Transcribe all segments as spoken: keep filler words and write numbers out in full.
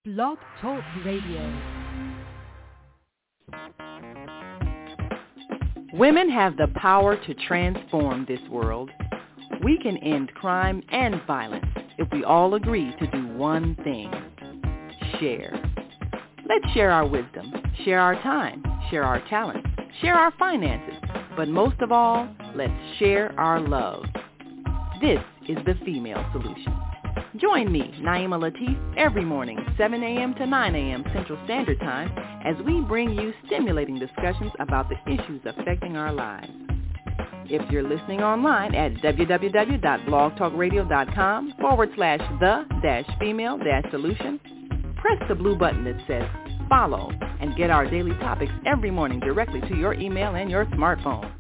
Blog Talk Radio. Women have the power to transform this world. We can end crime and violence if we all agree to do one thing: share. Let's share our wisdom, share our time, share our talents, share our finances, but most of all, let's share our love. This is the Female Solution. Join me, Naima Latif, every morning, seven a.m. to nine a.m. Central Standard Time, as we bring you stimulating discussions about the issues affecting our lives. If you're listening online at www.blogtalkradio.com forward slash the dash female dash solution, press the blue button that says follow and get our daily topics every morning directly to your email and your smartphone.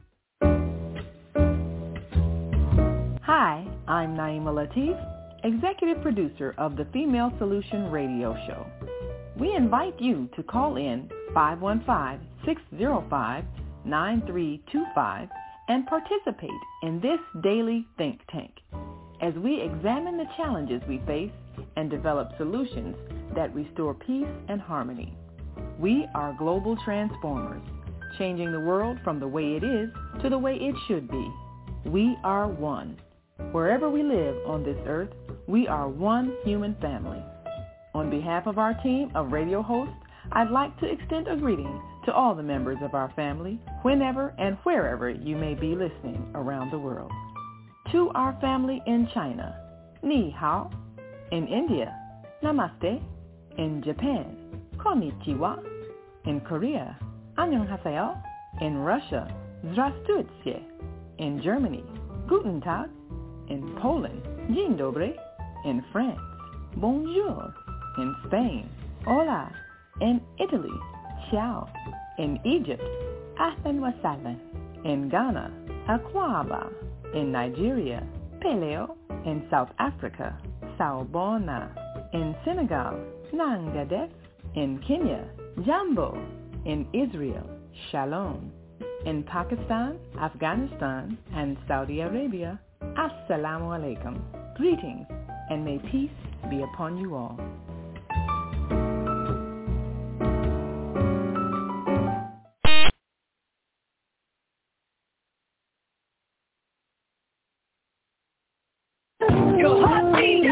Hi, I'm Naima Latif, Executive Producer of the Female Solution Radio Show. We invite you to call in five one five, six zero five, nine three two five and participate in this daily think tank as we examine the challenges we face and develop solutions that restore peace and harmony. We are global transformers, changing the world from the way it is to the way it should be. We are one. Wherever we live on this earth, we are one human family. On behalf of our team of radio hosts, I'd like to extend a greeting to all the members of our family, whenever and wherever you may be listening around the world. To our family in China, Ni Hao. In India, Namaste. In Japan, Konnichiwa. In Korea, Annyeonghaseyo. In Russia, Zdravstvucie. In Germany, Guten Tag. In Poland, Dzień dobry. In France, Bonjour. In Spain, Hola. In Italy, Ciao. In Egypt, Ahlan wa sahlan. In Ghana, Akwaba. In Nigeria, Peleo. In South Africa, Sawubona. In Senegal, Nangadef. In Kenya, Jambo. In Israel, Shalom. In Pakistan, Afghanistan, and Saudi Arabia, Assalamu alaikum. Greetings, and may peace be upon you all. Your heartbeat.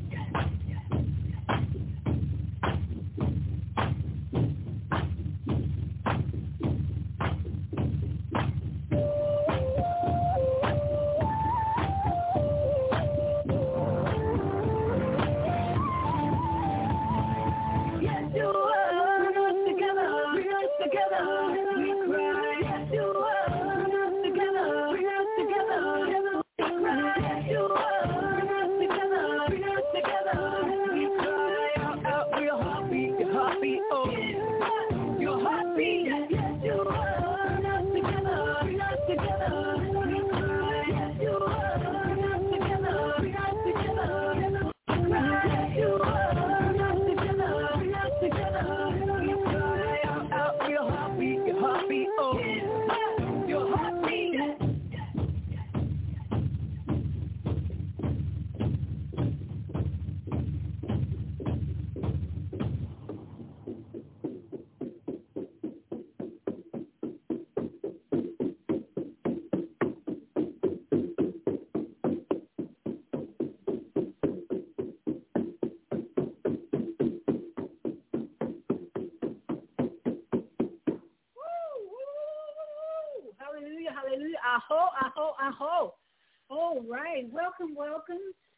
Aho, aho, aho. All right. Welcome, welcome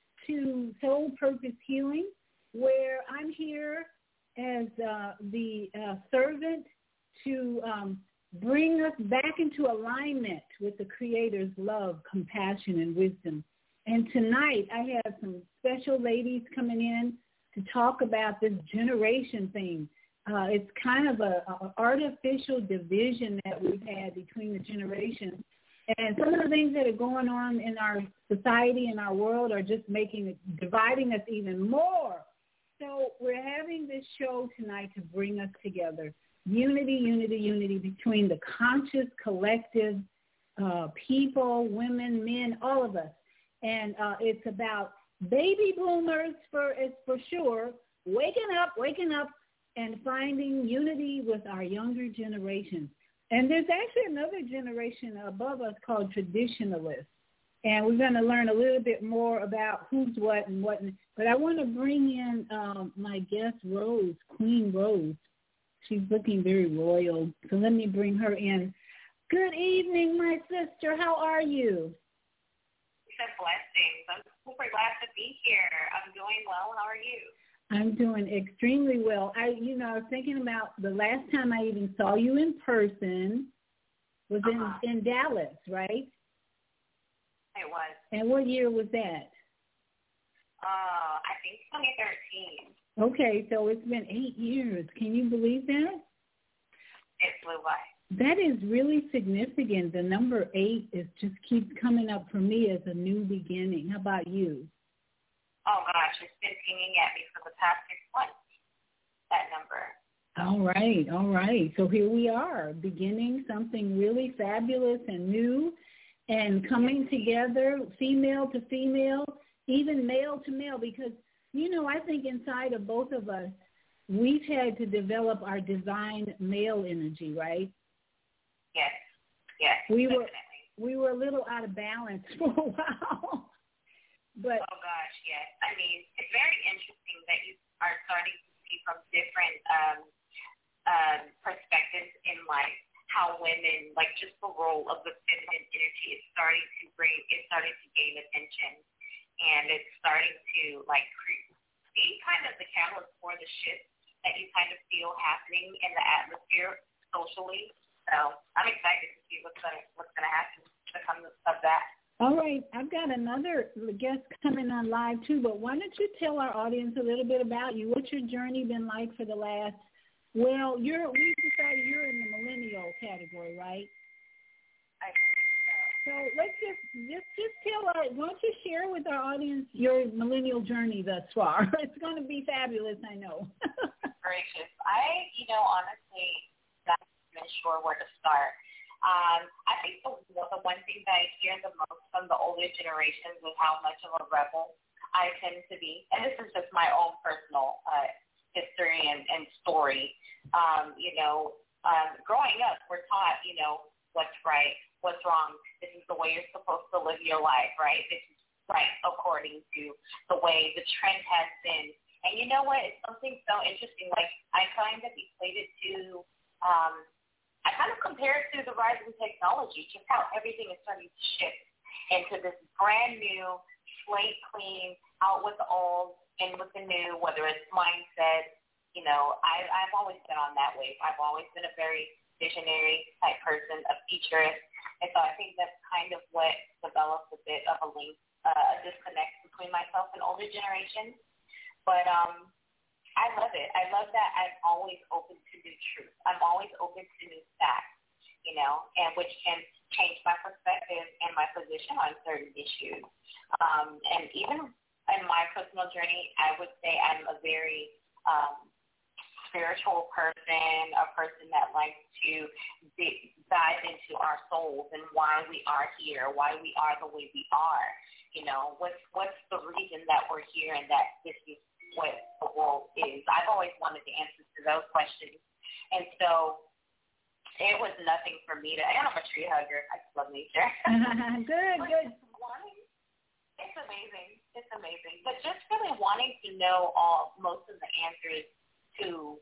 to Soul Purpose Healing, where I'm here as uh, the uh, servant to um, bring us back into alignment with the Creator's love, compassion, and wisdom. And tonight I have some special ladies coming in to talk about this generation thing. Uh, it's kind of a, a artificial division that we've had between the generations. And some of the things that are going on in our society and our world are just making it, dividing us even more. So we're having this show tonight to bring us together. Unity, unity, unity between the conscious, collective uh, people, women, men, all of us. And uh, it's about baby boomers for, it's for sure, waking up, waking up, and finding unity with our younger generations. And there's actually another generation above us called traditionalists. And we're going to learn a little bit more about who's what and what. But I want to bring in um, my guest, Rose, Queen Rose. She's looking very royal. So let me bring her in. Good evening, my sister. How are you? It's a blessing. I'm super glad to be here. I'm doing well. How are you? I'm doing extremely well. I, you know, I was thinking about the last time I even saw you in person was in, uh-huh. in Dallas, right? It was. And what year was that? Uh, I think twenty thirteen. Okay, so it's been eight years. Can you believe that? It flew by. That is really significant. The number eight is just keeps coming up for me as a new beginning. How about you? Oh, gosh, it's been pinging at me for the past six months, that number. All right, all right. So here we are, beginning something really fabulous and new and coming together, female to female, even male to male, because, you know, I think inside of both of us, we've had to develop our divine male energy, right? Yes, yes, we definitely. were we were a little out of balance for a while. But oh gosh, yes. I mean, it's very interesting that you are starting to see from different um, um, perspectives in life how women, like just the role of the feminine energy is starting to bring, it's starting to gain attention, and it's starting to like be kind of the catalyst for the shift that you kind of feel happening in the atmosphere socially. So I'm excited to see what's going what's going to happen to come of that. All right. I've got another guest coming on live, too, but why don't you tell our audience a little bit about you? What's your journey been like for the last, well, you're we decided you're in the millennial category, right? I So let's just, just, just tell our, why don't you share with our audience your millennial journey thus far? It's going to be fabulous, I know. Gracious. I, you know, honestly, not even sure where to start. Um, I think the, the one thing that I hear the most from the older generations is how much of a rebel I tend to be. And this is just my own personal uh, history and, and story. Um, you know, um, growing up, we're taught, you know, what's right, what's wrong. This is the way you're supposed to live your life, right? This is right according to the way the trend has been. And you know what? It's something so interesting. Like, I kind of equated to um, – I kind of compare it to the rise in technology, just how everything is starting to shift into this brand new, slate clean, out with the old, in with the new, whether it's mindset. You know, I, I've always been on that wave. I've always been a very visionary type person, a futurist. And so I think that's kind of what develops a bit of a link, uh, a disconnect between myself and older generations. But, um, I love it. I love that I'm always open to new truth. I'm always open to new facts, you know, and which can change my perspective and my position on certain issues. Um, and even in my personal journey, I would say I'm a very um, spiritual person, a person that likes to d- dive into our souls and why we are here, why we are the way we are. You know, what's what's the reason that we're here and that this is what the world is. I've always wanted the answers to those questions. And so it was nothing for me to, and I'm a tree hugger. I just love nature. Good, good. It's amazing. It's amazing. But just really wanting to know all, most of the answers to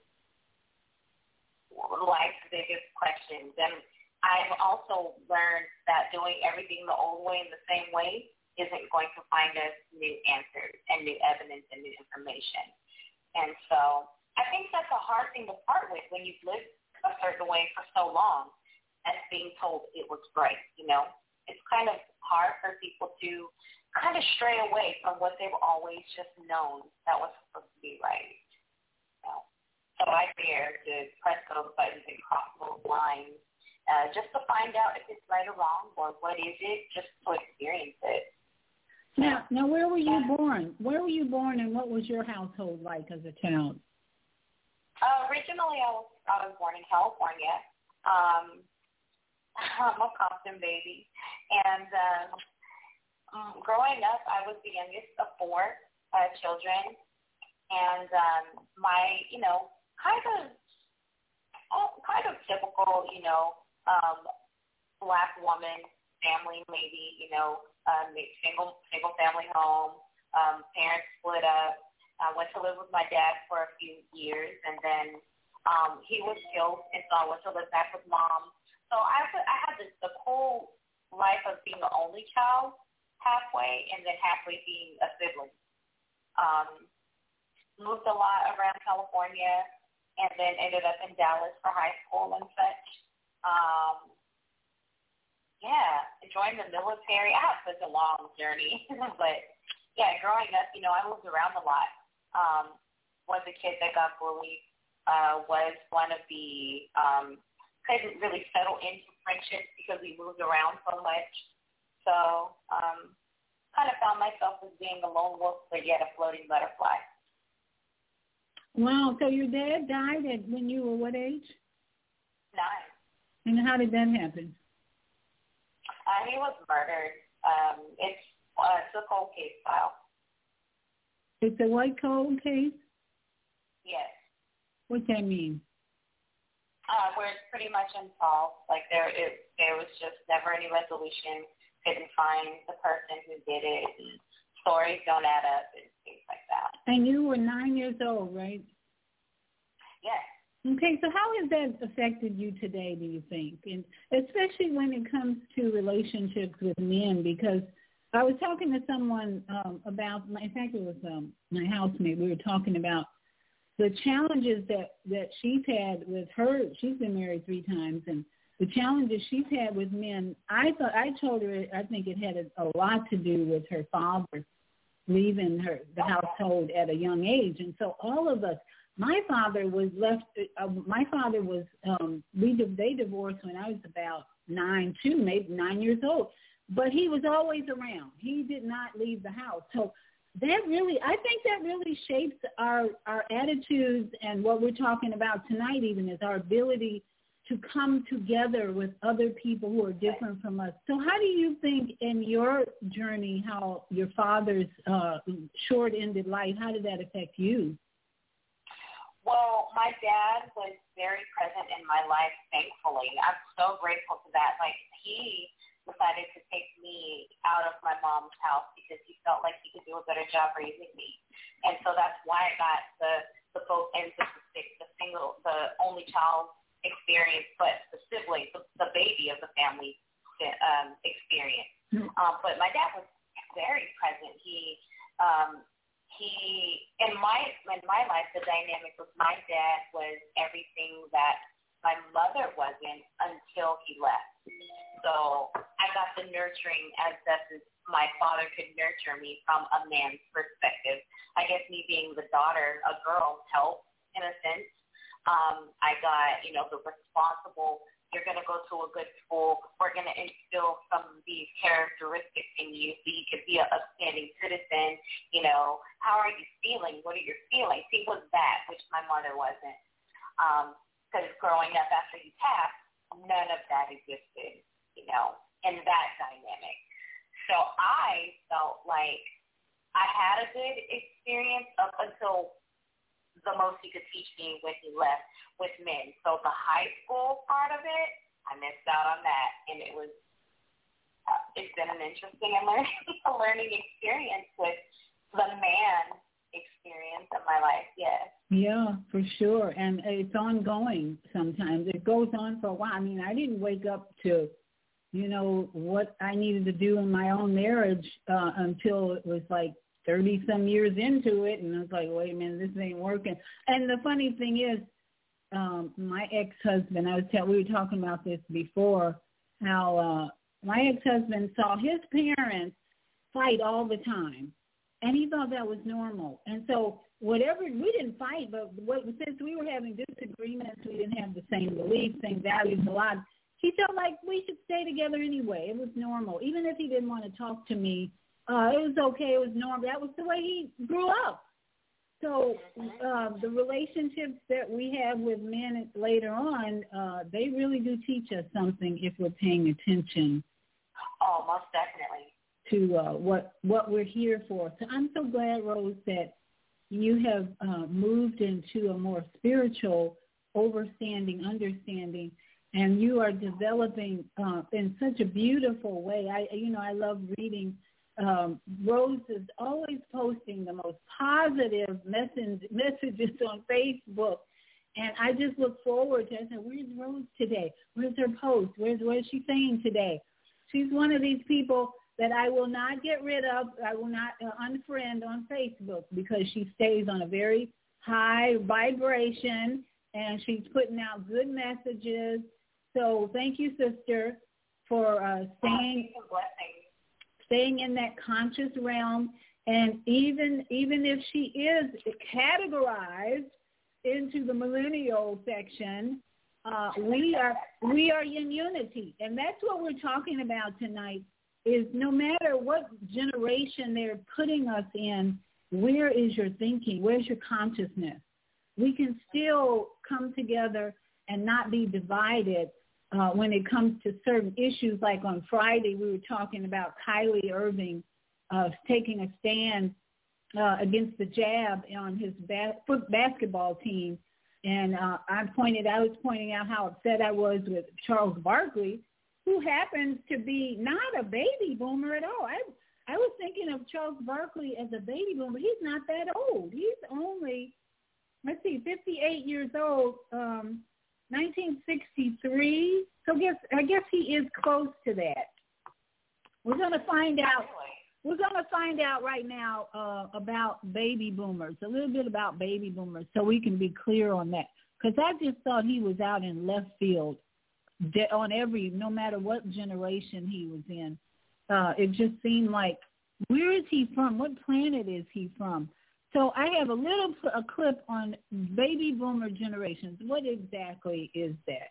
life's biggest questions. And I've also learned that doing everything the old way in the same way isn't going to find us new answers and new evidence and new information. And so I think that's a hard thing to part with when you've lived a certain way for so long as being told it was right, you know. It's kind of hard for people to kind of stray away from what they've always just known that was supposed to be right. You know? So I dare to press those buttons and cross those lines uh, just to find out if it's right or wrong or what is it, just to experience it. Now, now, where were you born? Where were you born, and what was your household like as a child? Uh, originally, I was I was born in California. Um, I'm a Compton baby, and um, um, growing up, I was the youngest of four uh, children, And um, my, you know, kind of, oh, kind of typical, you know, um, black woman family, maybe, you know, um, single single family home. Um, parents split up. I went to live with my dad for a few years, and then um, he was killed, and so I went to live back with mom. So I, I had this, the whole life of being the only child halfway, and then halfway being a sibling. Um, moved a lot around California, and then ended up in Dallas for high school and such. Um, yeah, joined the military. I had such a long journey, but yeah, growing up, you know, I moved around a lot. Um, was a kid that got bullied. Uh, was one of the um, couldn't really settle into friendships because we moved around so much. So, um, kind of found myself as being a lone wolf, but yet a floating butterfly. Wow. So your dad died at when you were what age? Nine. And how did that happen? Uh, he was murdered. Um, it's, uh, it's a cold case file. It's a what cold case? Yes. What's that mean? Uh, where it's pretty much unsolved. Like there, it, there was just never any resolution. Couldn't find the person who did it. And stories don't add up and things like that. And you were nine years old, right? Yes. Okay, so how has that affected you today, do you think? And especially when it comes to relationships with men, because I was talking to someone um, about, in fact, it was um, my housemate. We were talking about the challenges that, that she's had with her. She's been married three times, and the challenges she's had with men. I thought I told her I think it had a, a lot to do with her father leaving her the household at a young age, and so all of us. My father was left. Uh, my father was. Um, we they divorced when I was about nine, too, maybe nine years old. But he was always around. He did not leave the house. So that really, I think that really shapes our our attitudes and what we're talking about tonight. Even is our ability to come together with other people who are different from us. So how do you think in your journey how your father's uh, short-ended life? How did that affect you? Well, my dad was very present in my life, thankfully. I'm so grateful for that. Like, he decided to take me out of my mom's house because he felt like he could do a better job raising me. And so that's why I got the, the both ends of the stick, the single, the only child experience, but the sibling, the, the baby of the family um, experience. Mm-hmm. Um, but my dad was very present. He, um, He, in my in my life, the dynamic with my dad was everything that my mother wasn't until he left. So I got the nurturing as best as my father could nurture me from a man's perspective. I guess me being the daughter, a girl, helped in a sense. Um, I got, you know, the responsible, you're going to go to a good school. We're going to instill some of these characteristics in you so you can be an upstanding citizen. You know, how are you feeling? What are your feelings? He was that, which my mother wasn't. Because um, growing up after he passed, none of that existed, you know, in that dynamic. So I felt like I had a good experience up until the most he could teach me when he left with men. So the high school part of it, I missed out on that, and it was uh, it's been an interesting and learning a learning experience with the man experience of my life. Yes. Yeah, for sure, and it's ongoing. Sometimes it goes on for a while. I mean, I didn't wake up to, you know, what I needed to do in my own marriage uh, until it was like thirty some years into it, and I was like, wait a minute, this ain't working. And the funny thing is, um, my ex-husband, I was tell, we were talking about this before, how uh, my ex-husband saw his parents fight all the time, and he thought that was normal. And so whatever, we didn't fight, but what, since we were having disagreements, we didn't have the same beliefs, same values, a lot. He felt like we should stay together anyway. It was normal. Even if he didn't want to talk to me, Uh, it was okay. It was normal. That was the way he grew up. So uh, the relationships that we have with men later on, uh, they really do teach us something if we're paying attention. Oh, most definitely. To uh, what what we're here for. So I'm so glad, Rose, that you have uh, moved into a more spiritual overstanding, understanding, and you are developing uh, in such a beautiful way. I, you know, I love reading. Um, Rose is always posting the most positive message, messages on Facebook, and I just look forward to it. I said, where's Rose today? Where's her post? Where's what is she saying today? She's one of these people that I will not get rid of. I will not uh, unfriend on Facebook because she stays on a very high vibration, and she's putting out good messages. So thank you, sister, for uh, staying, staying in that conscious realm. And even even if she is categorized into the millennial section, uh, we are we are in unity, and that's what we're talking about tonight. Is no matter what generation they're putting us in, where is your thinking? Where's your consciousness? We can still come together and not be divided uh, when it comes to certain issues. Like on Friday, we were talking about Kyrie Irving uh, taking a stand uh, against the jab on his ba- foot basketball team. And uh, I pointed, I was pointing out how upset I was with Charles Barkley, who happens to be not a baby boomer at all. I I was thinking of Charles Barkley as a baby boomer. He's not that old. He's only, let's see, fifty-eight years old, um, nineteen sixty-three. So guess I guess he is close to that. We're going to find out. We're going to find out right now uh, about baby boomers, a little bit about baby boomers, so we can be clear on that. Because I just thought he was out in left field on every, no matter what generation he was in. Uh, it just seemed like, where is he from? What planet is he from? So I have a little a clip on baby boomer generations. What exactly is that?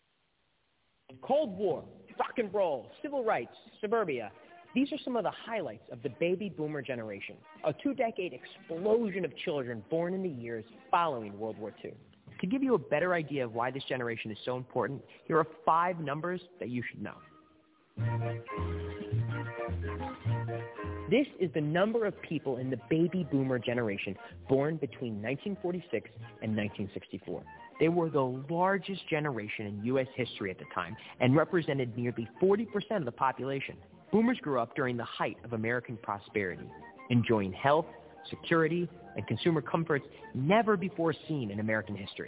Cold War, rock and roll, civil rights, suburbia. These are some of the highlights of the baby boomer generation, a two-decade explosion of children born in the years following World War Two. To give you a better idea of why this generation is so important, here are five numbers that you should know. This is the number of people in the baby boomer generation born between nineteen forty-six and nineteen sixty-four. They were the largest generation in U S history at the time and represented nearly forty percent of the population. Boomers grew up during the height of American prosperity, enjoying health, security, and consumer comforts never before seen in American history.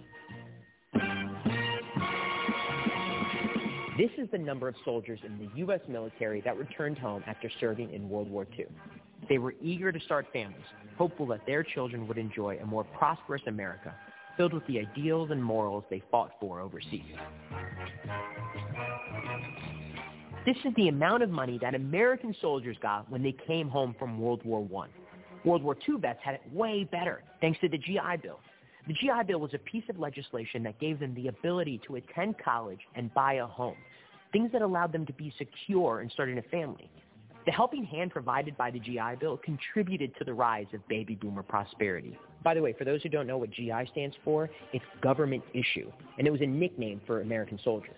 This is the number of soldiers in the U S military that returned home after serving in World War Two. They were eager to start families, hopeful that their children would enjoy a more prosperous America, filled with the ideals and morals they fought for overseas. This is the amount of money that American soldiers got when they came home from World War One. World War Two vets had it way better thanks to the G I Bill. The G I Bill was a piece of legislation that gave them the ability to attend college and buy a home, things that allowed them to be secure in starting a family. The helping hand provided by the G I Bill contributed to the rise of baby boomer prosperity. By the way, for those who don't know what G I stands for, it's government issue, and it was a nickname for American soldiers.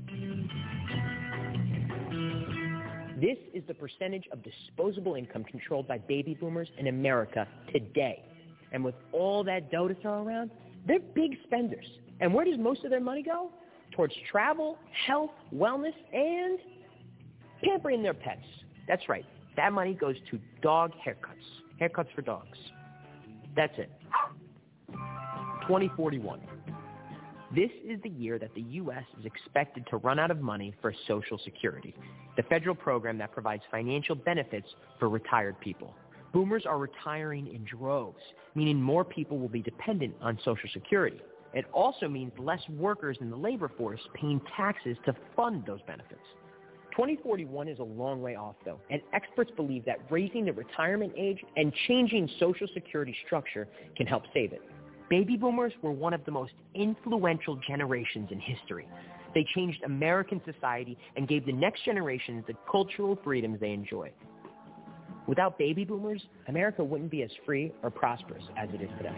This is the percentage of disposable income controlled by baby boomers in America today. And with all that dough to throw around, they're big spenders. And where does most of their money go? Towards travel, health, wellness, and pampering their pets. That's right. That money goes to dog haircuts. Haircuts for dogs. That's it. twenty forty-one. This is the year that the U S is expected to run out of money for Social Security, the federal program that provides financial benefits for retired people. Boomers are retiring in droves, meaning more people will be dependent on Social Security. It also means less workers in the labor force paying taxes to fund those benefits. twenty forty-one is a long way off, though, and experts believe that raising the retirement age and changing Social Security structure can help save it. Baby boomers were one of the most influential generations in history. They changed American society and gave the next generations the cultural freedoms they enjoy. Without baby boomers, America wouldn't be as free or prosperous as it is today.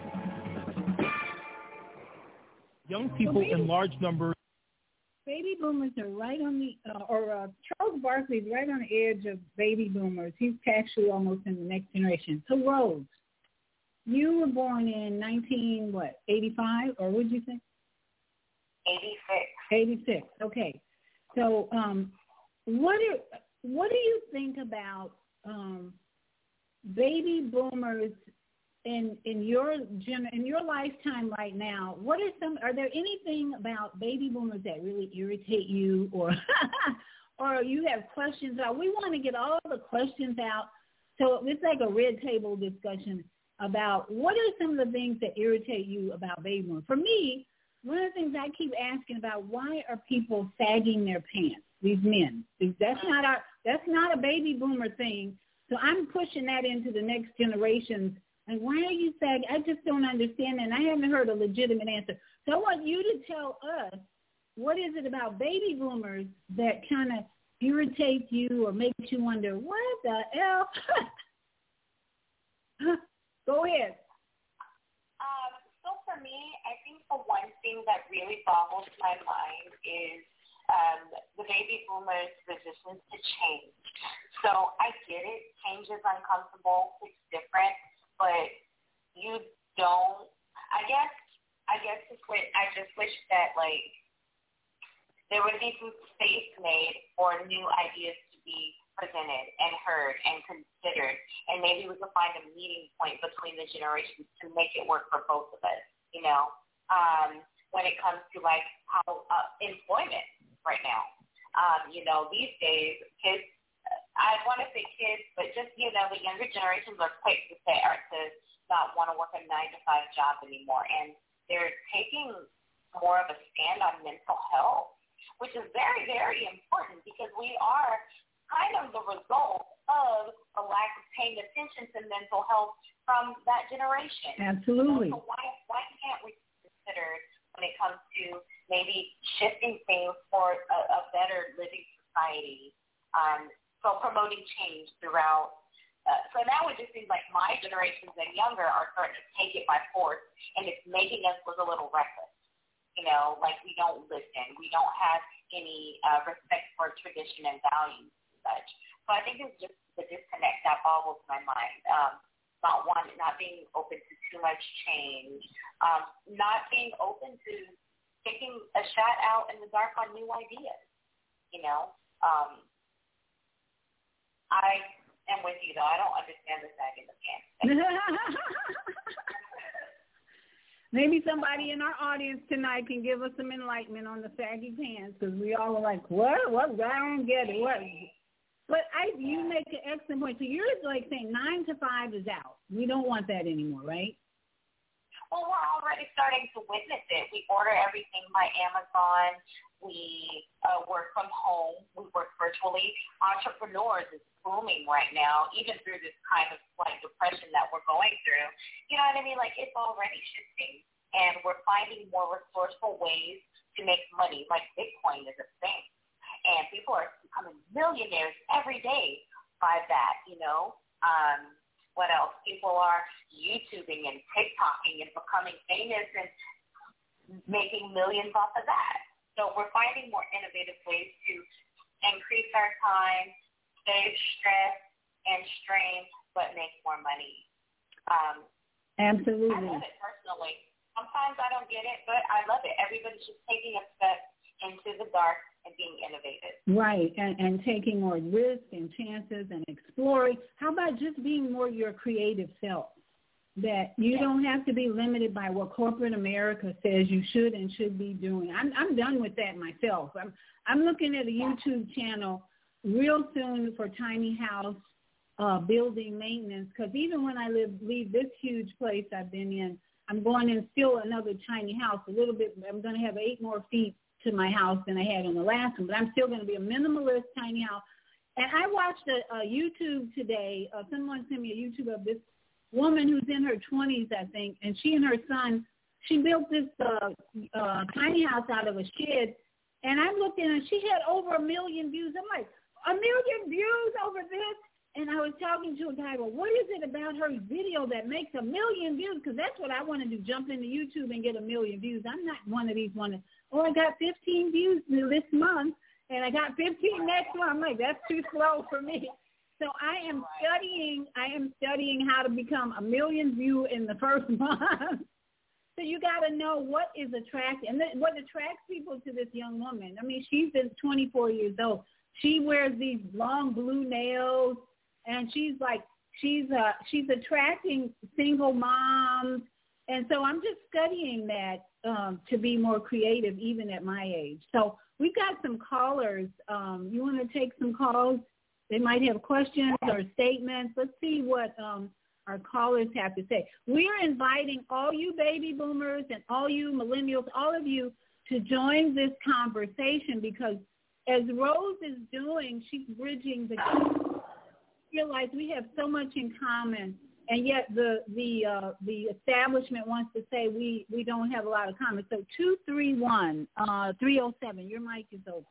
Young people in large numbers. Baby boomers are right on the, uh, or uh, Charles Barkley is right on the edge of baby boomers. He's actually almost in the next generation. So Rose, you were born in nineteen, what, eighty-five, or what did you say? eighty-six. eighty-six, okay. So um, what do, what do you think about um, baby boomers in in your gen, in your lifetime right now? What are some, are there anything about baby boomers that really irritate you, or or you have questions about? We want to get all the questions out. So it's like a red table discussion about what are some of the things that irritate you about baby boomers. For me, one of the things I keep asking about, why are people sagging their pants, these men? That's not our, that's not a baby boomer thing. So I'm pushing that into the next generations. And why are you sagging? I just don't understand, and I haven't heard a legitimate answer. So I want you to tell us, what is it about baby boomers that kind of irritates you or makes you wonder, what the hell? Go ahead. Um, so for me, I think the one thing that really boggles my mind is um, the baby boomers' resistance to change. So I get it. Change is uncomfortable. It's different. But you don't, I guess, I guess it's what, I just wish that, like, there would be some space made for new ideas to be presented and heard and considered, and maybe we could find a meeting point between the generations to make it work for both of us, you know, um, when it comes to, like, how uh, employment right now. Um, you know, these days, kids, I want to say kids, but just, you know, the younger generations are quick to say, or to not want to work a nine to five job anymore, and they're taking more of a stand on mental health, which is very, very important because we are kind of the result of a lack of paying attention to mental health from that generation. Absolutely. So why why can't we consider when it comes to maybe shifting things for a, a better living society? Um, so promoting change throughout. Uh, so now it just seems like my generations and younger are starting to take it by force, and it's making us look a little reckless. You know, like we don't listen. We don't have any uh, respect for tradition and values and such. So I think it's just the disconnect that boggles my mind. Um, not one, not being open to too much change, um, not being open to taking a shot out in the dark on new ideas. You know, um, I am with you though. I don't understand the sagging of pants. Maybe somebody in our audience tonight can give us some enlightenment on the saggy pants, because we all are like, what? What? I don't get it. What? But I, you make an excellent point. So you're like saying nine to five is out. We don't want that anymore, right? Well, we're already starting to witness it. We order everything by Amazon. We uh, work from home. We work virtually. Entrepreneurs is booming right now, even through this kind of like depression that we're going through. You know what I mean? Like it's already shifting, and we're finding more resourceful ways to make money. Like Bitcoin is a thing, and people are becoming millionaires every day by that. You know. Um, What else? People are YouTubing and TikToking and becoming famous and making millions off of that. So we're finding more innovative ways to increase our time, save stress and strain, but make more money. Um, Absolutely. I love it personally. Sometimes I don't get it, but I love it. Everybody's just taking a step into the dark and being innovative. Right, and, and taking more risks and chances and exploring. How about just being more your creative self? That you yeah. don't have to be limited by what corporate America says you should and should be doing. I'm I'm done with that myself. I'm I'm looking at a YouTube channel real soon for tiny house uh, building maintenance, because even when I live leave this huge place I've been in, I'm going in still another tiny house, a little bit. I'm going to have eight more feet to my house than I had on the last one, but I'm still going to be a minimalist tiny house. And I watched a, a YouTube today. Uh, someone sent me a YouTube of this woman who's in her twenties, I think, and she and her son, she built this uh, uh, tiny house out of a shed. And I looked in, and she had over a million views. I'm like, a million views over this? And I was talking to a guy, well, what is it about her video that makes a million views? Because that's what I want to do, jump into YouTube and get a million views. I'm not one of these one. Oh, I got fifteen views this month, and I got fifteen next month. I'm like, that's too slow for me. So I am studying. I am studying how to become a million view in the first month. So you got to know what is attractive and what attracts people to this young woman. I mean, she's been twenty-four years old. She wears these long blue nails, and she's like, she's uh, she's attracting single moms. And so I'm just studying that um, to be more creative, even at my age. So we've got some callers. Um, you want to take some calls? They might have questions or statements. Let's see what um, our callers have to say. We're inviting all you baby boomers and all you millennials, all of you, to join this conversation because as Rose is doing, she's bridging the gap. Realize we have so much in common, and yet the the uh, the establishment wants to say we, we don't have a lot of common. So two three one, uh, three oh seven, your mic is open.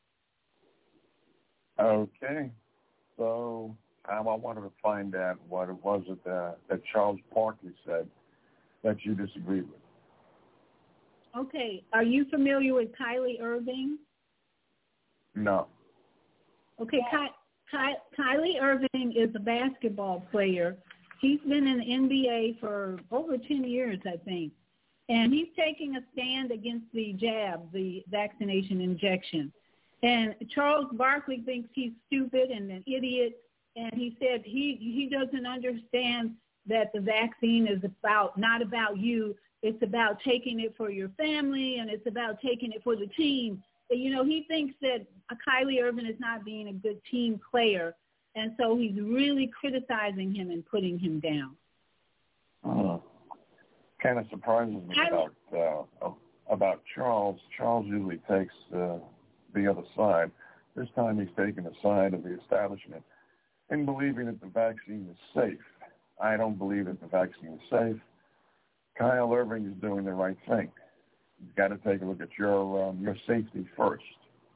Okay. So um, I wanted to find out what it was that, uh, that Charles Barkley said that you disagreed with. Okay. Are you familiar with Kyrie Irving? No. Okay. Ky- Ky- Kyrie Irving is a basketball player. He's been in the N B A for over ten years, I think. And he's taking a stand against the jab, the vaccination injection. And Charles Barkley thinks he's stupid and an idiot, and he said he, he doesn't understand that the vaccine is about not about you. It's about taking it for your family, and it's about taking it for the team. And, you know, he thinks that Kyrie Irving is not being a good team player, and so he's really criticizing him and putting him down. Uh, kind of surprises me about uh, about Charles. Charles usually takes uh, the other side. This time he's taking the side of the establishment and believing that the vaccine is safe. I don't believe that the vaccine is safe. Kyle Irving is doing the right thing. You've got to take a look at your um, your safety first.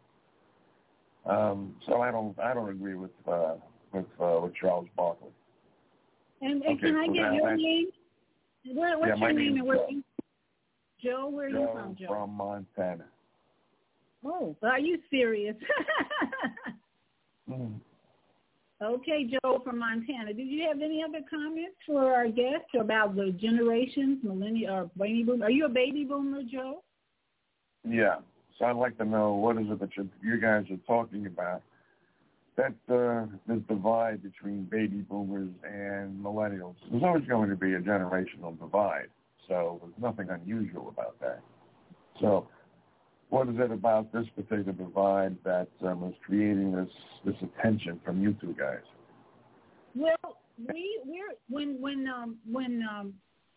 Um, so I don't I don't agree with uh, with uh, with Charles Barkley. And, and okay, can I so get now, your name? What, what's yeah, your my name name and where? Joe. Joe, where are Joe you from, Joe? From Montana. Oh, are you serious? mm. Okay, Joe from Montana. Did you have any other comments for our guest about the generations, millennial or baby boomer? Are you a baby boomer, Joe? Yeah. So I'd like to know what is it that you, you guys are talking about, that uh, this divide between baby boomers and millennials. There's always going to be a generational divide, so there's nothing unusual about that. So what is it about this particular divide that um, is creating this, this attention from you two guys? Well, we we're when when um, when um,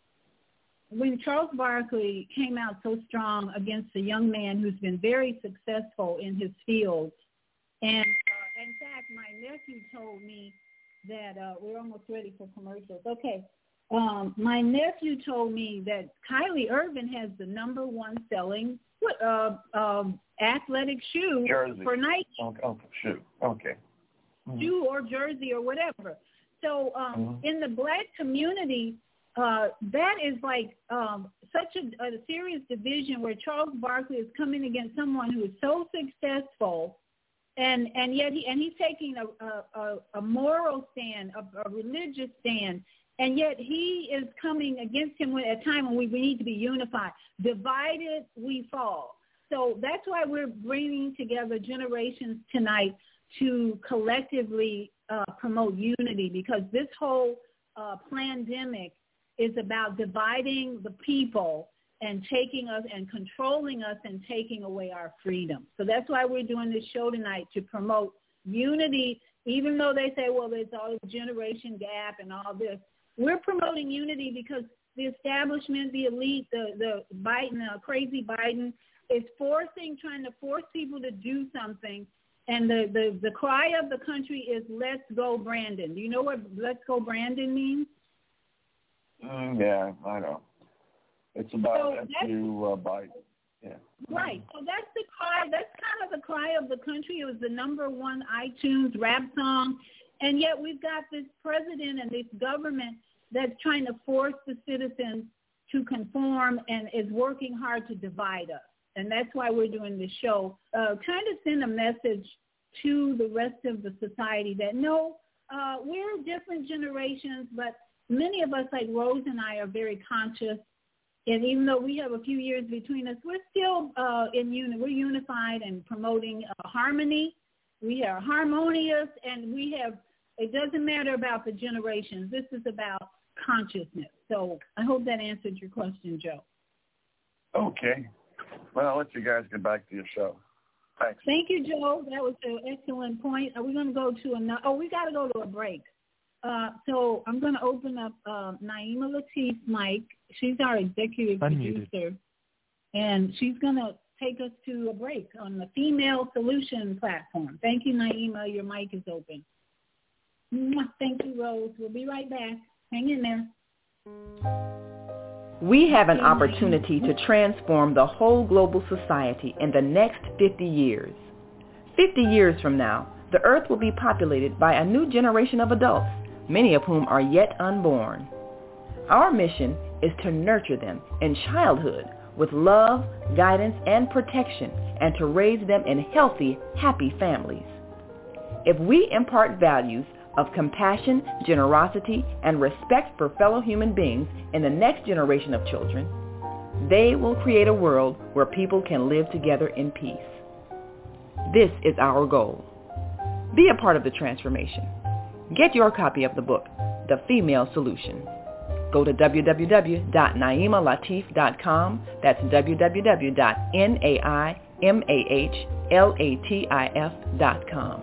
when Charles Barkley came out so strong against a young man who's been very successful in his field, and uh, in fact, my nephew told me that uh, we're almost ready for commercials. Okay. Um, my nephew told me that Kyrie Irving has the number one selling uh, um, athletic shoe jersey. for Nike. Oh, oh, shoe. Okay. Mm-hmm. Shoe or jersey or whatever. So um, mm-hmm. in the black community, uh, that is like um, such a, a serious division where Charles Barkley is coming against someone who is so successful, and and yet he and he's taking a a, a moral stand, a, a religious stand. And yet he is coming against him at a time when we, we need to be unified. Divided, we fall. So that's why we're bringing together generations tonight to collectively uh, promote unity, because this whole uh, pandemic is about dividing the people and taking us and controlling us and taking away our freedom. So that's why we're doing this show tonight, to promote unity, even though they say, well, there's all this generation gap and all this. We're promoting unity because the establishment, the elite, the, the Biden, uh, crazy Biden, is forcing, trying to force people to do something. And the, the, the cry of the country is, let's go, Brandon. Do you know what let's go, Brandon means? Mm, yeah, I know. It's about so F U uh, Biden. Yeah. Right. So that's the cry. That's kind of the cry of the country. It was the number one iTunes rap song. And yet we've got this president and this government that's trying to force the citizens to conform and is working hard to divide us. And that's why we're doing this show, uh, trying to send a message to the rest of the society that, no, uh, we're different generations, but many of us, like Rose and I, are very conscious. And even though we have a few years between us, we're still uh, in uni- we're unified and promoting uh, harmony. We are harmonious, and we have, it doesn't matter about the generations. This is about consciousness. So I hope that answered your question, Joe. Okay. Well, I'll let you guys get back to your show. Thanks. Thank you, Joe. That was an excellent point. Are we going to go to another? Oh, we got to go to a break. Uh, so I'm going to open up uh, Naima Latif's mic. She's our executive Unmuted. producer, and she's going to take us to a break on the Female Solution platform. Thank you, Naima. Your mic is open. Thank you, Rose. We'll be right back. Hang in there. We have an opportunity to transform the whole global society in the next fifty years. fifty years from now, the earth will be populated by a new generation of adults, many of whom are yet unborn. Our mission is to nurture them in childhood with love, guidance, and protection, and to raise them in healthy, happy families. If we impart values of compassion, generosity, and respect for fellow human beings in the next generation of children, they will create a world where people can live together in peace. This is our goal. Be a part of the transformation. Get your copy of the book, The Female Solution. Go to w w w dot naima latif dot com. That's w w w dot naima latif dot com.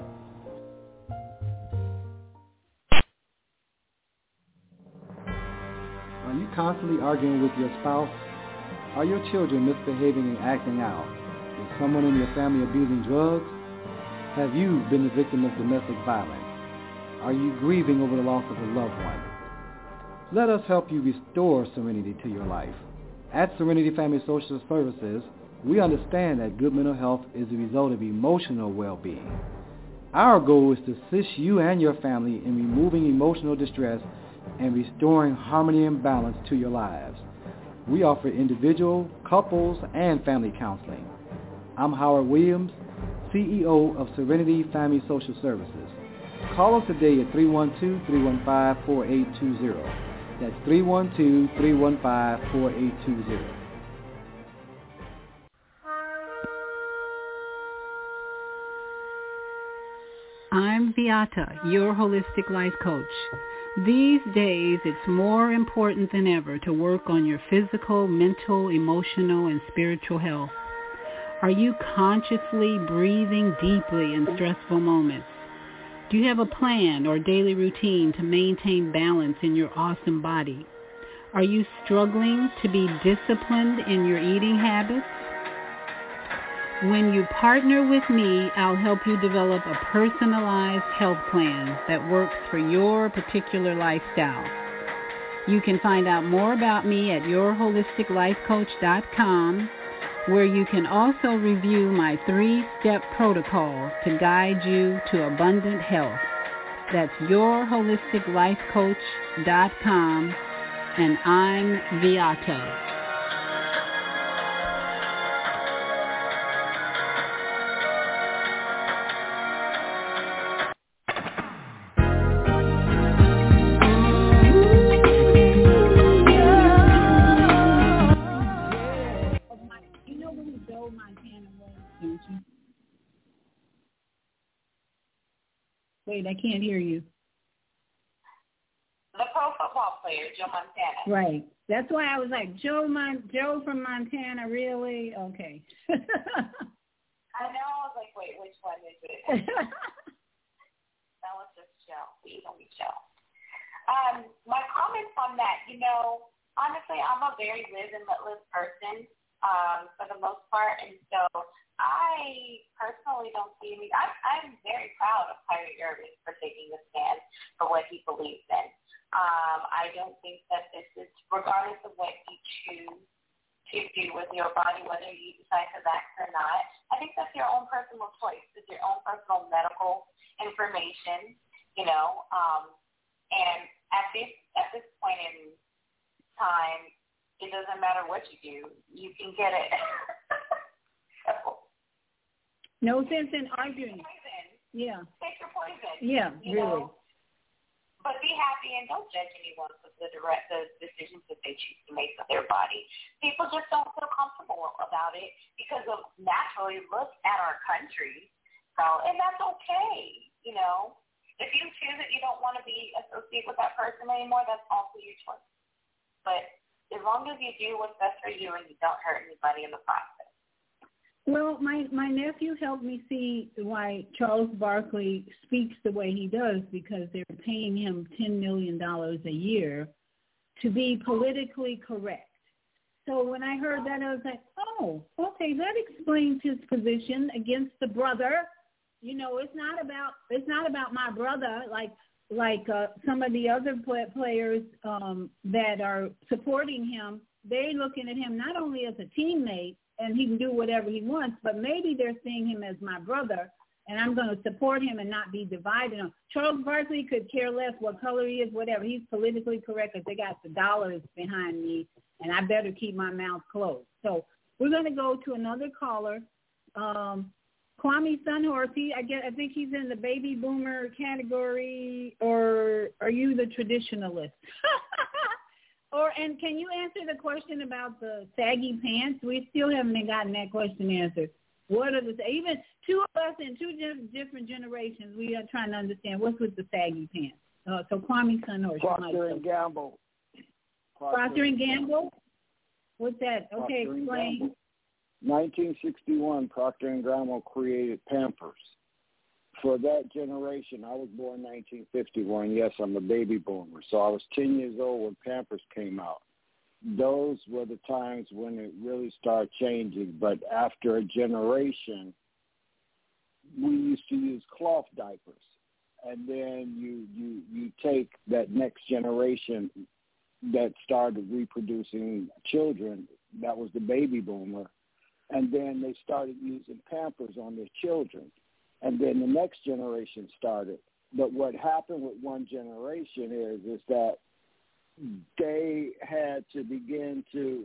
Are you constantly arguing with your spouse? Are your children misbehaving and acting out? Is someone in your family abusing drugs? Have you been the victim of domestic violence? Are you grieving over the loss of a loved one? Let us help you restore serenity to your life. At Serenity Family Social Services, we understand that good mental health is the result of emotional well-being. Our goal is to assist you and your family in removing emotional distress and restoring harmony and balance to your lives. We offer individual, couples, and family counseling. I'm Howard Williams, C E O of Serenity Family Social Services. Call us today at three one two, three one five, four eight two zero. That's three one two, three one five, four eight two zero. I'm Beata, your holistic life coach. These days, it's more important than ever to work on your physical, mental, emotional, and spiritual health. Are you consciously breathing deeply in stressful moments? Do you have a plan or daily routine to maintain balance in your awesome body? Are you struggling to be disciplined in your eating habits? When you partner with me, I'll help you develop a personalized health plan that works for your particular lifestyle. You can find out more about me at your holistic life coach dot com, where you can also review my three-step protocol to guide you to abundant health. That's your holistic life coach dot com, and I'm Beata. Wait, I can't hear you. The pro football player, Joe Montana. Right. That's why I was like, Joe Mon- Joe from Montana, really? Okay. I know. I was like, wait, which one is it? That was just Joe. We don't be Joe. Um, my comments on that, you know, honestly, I'm a very live and let live person um, for the most part, and so I personally don't see any. I'm, I'm very proud of Pirate Irving for taking a stand for what he believes in. Um, I don't think that this is, regardless of what you choose to do with your body, whether you decide to vax or not, I think that's your own personal choice. It's your own personal medical information, you know. Um, and at this at this point in time, it doesn't matter what you do, you can get it. So, no sense in arguing. Poison. Yeah. Take your poison. Yeah, you really. Know? body, and don't judge anyone for the direct the decisions that they choose to make with their body. People just don't feel comfortable about it because of naturally look at our country. So, and that's okay, you know. If you choose that you don't want to be associated with that person anymore, that's also your choice. But as long as you do what's best for you and you don't hurt anybody in the process. Well, my, my nephew helped me see why Charles Barkley speaks the way he does, because they're paying him ten million dollars a year to be politically correct. So when I heard that, I was like, oh, okay, that explains his position against the brother. You know, it's not about it's not about my brother like like uh, some of the other play- players um, that are supporting him. They're looking at him not only as a teammate, and he can do whatever he wants, but maybe they're seeing him as my brother, and I'm going to support him and not be divided on. Charles Barkley could care less what color he is, whatever. He's politically correct because they got the dollars behind me, and I better keep my mouth closed. So we're going to go to another caller. Um, Kwame Sunhorsey, I get. I think he's in the baby boomer category, or are you the traditionalist? Or and can you answer the question about the saggy pants? We still haven't gotten that question answered. What are the even two of us in two different generations? We are trying to understand what's with the saggy pants. Uh, so Kwame Sunhorsey, Procter and Gamble. Procter and Gamble. What's that? Okay, Procter explain. nineteen sixty-one, Procter and Gamble created Pampers. For that generation, I was born in nineteen fifty-one. Yes, I'm a baby boomer. So I was ten years old when Pampers came out. Those were the times when it really started changing. But after a generation, we used to use cloth diapers. And then you, you, you take that next generation that started reproducing children. That was the baby boomer. And then they started using Pampers on their children. And then the next generation started. But what happened with one generation is, is that they had to begin to,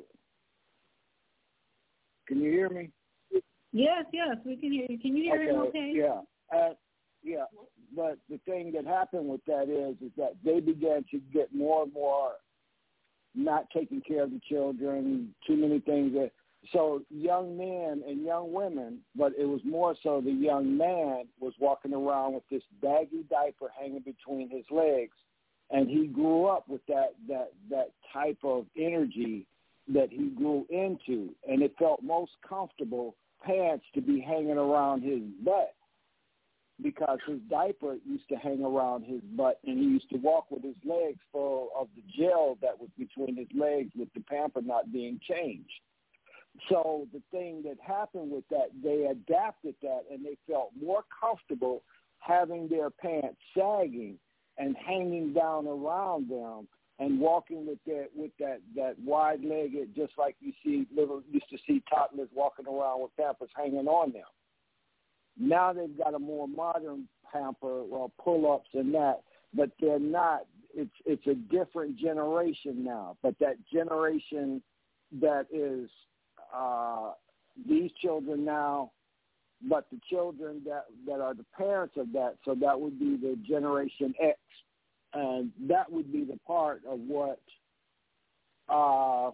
can you hear me? Yes, yes, we can hear you. Can you hear okay, him okay? Yeah, uh, yeah. But the thing that happened with that is, is that they began to get more and more not taking care of the children, too many things that, so young men and young women, but it was more so the young man was walking around with this baggy diaper hanging between his legs, and he grew up with that, that, that type of energy that he grew into, and it felt most comfortable pants to be hanging around his butt because his diaper used to hang around his butt, and he used to walk with his legs full of the gel that was between his legs with the pamper not being changed. So the thing that happened with that, they adapted that, and they felt more comfortable having their pants sagging and hanging down around them and walking with that with that, that wide-legged, just like you see little used to see toddlers walking around with pampers hanging on them. Now they've got a more modern pamper, well, pull-ups and that, but they're not. It's it's a different generation now. But that generation that is uh, these children now, but the children that, that are the parents of that, so that would be the Generation X. And that would be the part of what uh,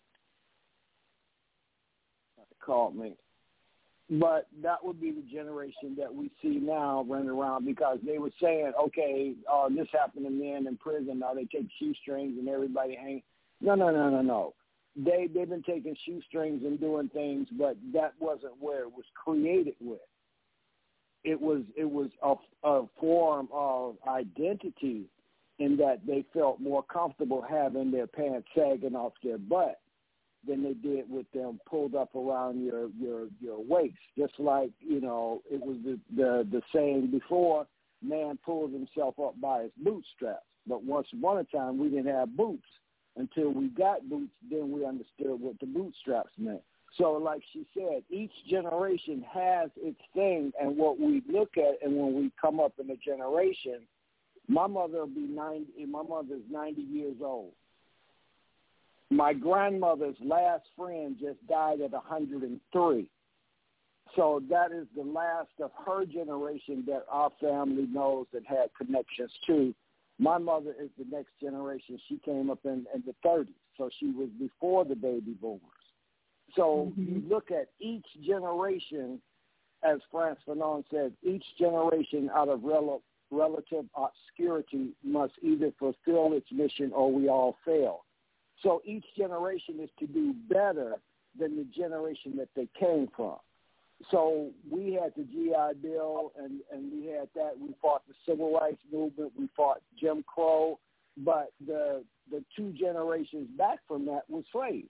called me. But that would be the generation that we see now running around because they were saying, okay, uh, this happened to men in prison. Now they take shoestrings and everybody hang. No, no, no, no, no. They, they've been taking shoestrings and doing things, but that wasn't where it was created with. It was it was a, a form of identity in that they felt more comfortable having their pants sagging off their butt than they did with them pulled up around your, your, your waist. Just like, you know, it was the, the, the saying before, man pulls himself up by his bootstraps. But once upon a time, we didn't have boots. Until we got boots, then we understood what the bootstraps meant. So like she said, each generation has its thing, and what we look at, and when we come up in a generation, my mother will be ninety, my mother's ninety years old. My grandmother's last friend just died at one hundred three. So that is the last of her generation that our family knows and had connections to. My mother is the next generation. She came up in, in the thirties, so she was before the baby boomers. So mm-hmm. you look at each generation, as Frantz Fanon said, each generation out of rel- relative obscurity must either fulfill its mission or we all fail. So each generation is to do better than the generation that they came from. So we had the G I Bill, and, and we had that. We fought the Civil Rights Movement. We fought Jim Crow. But the the two generations back from that was slaves.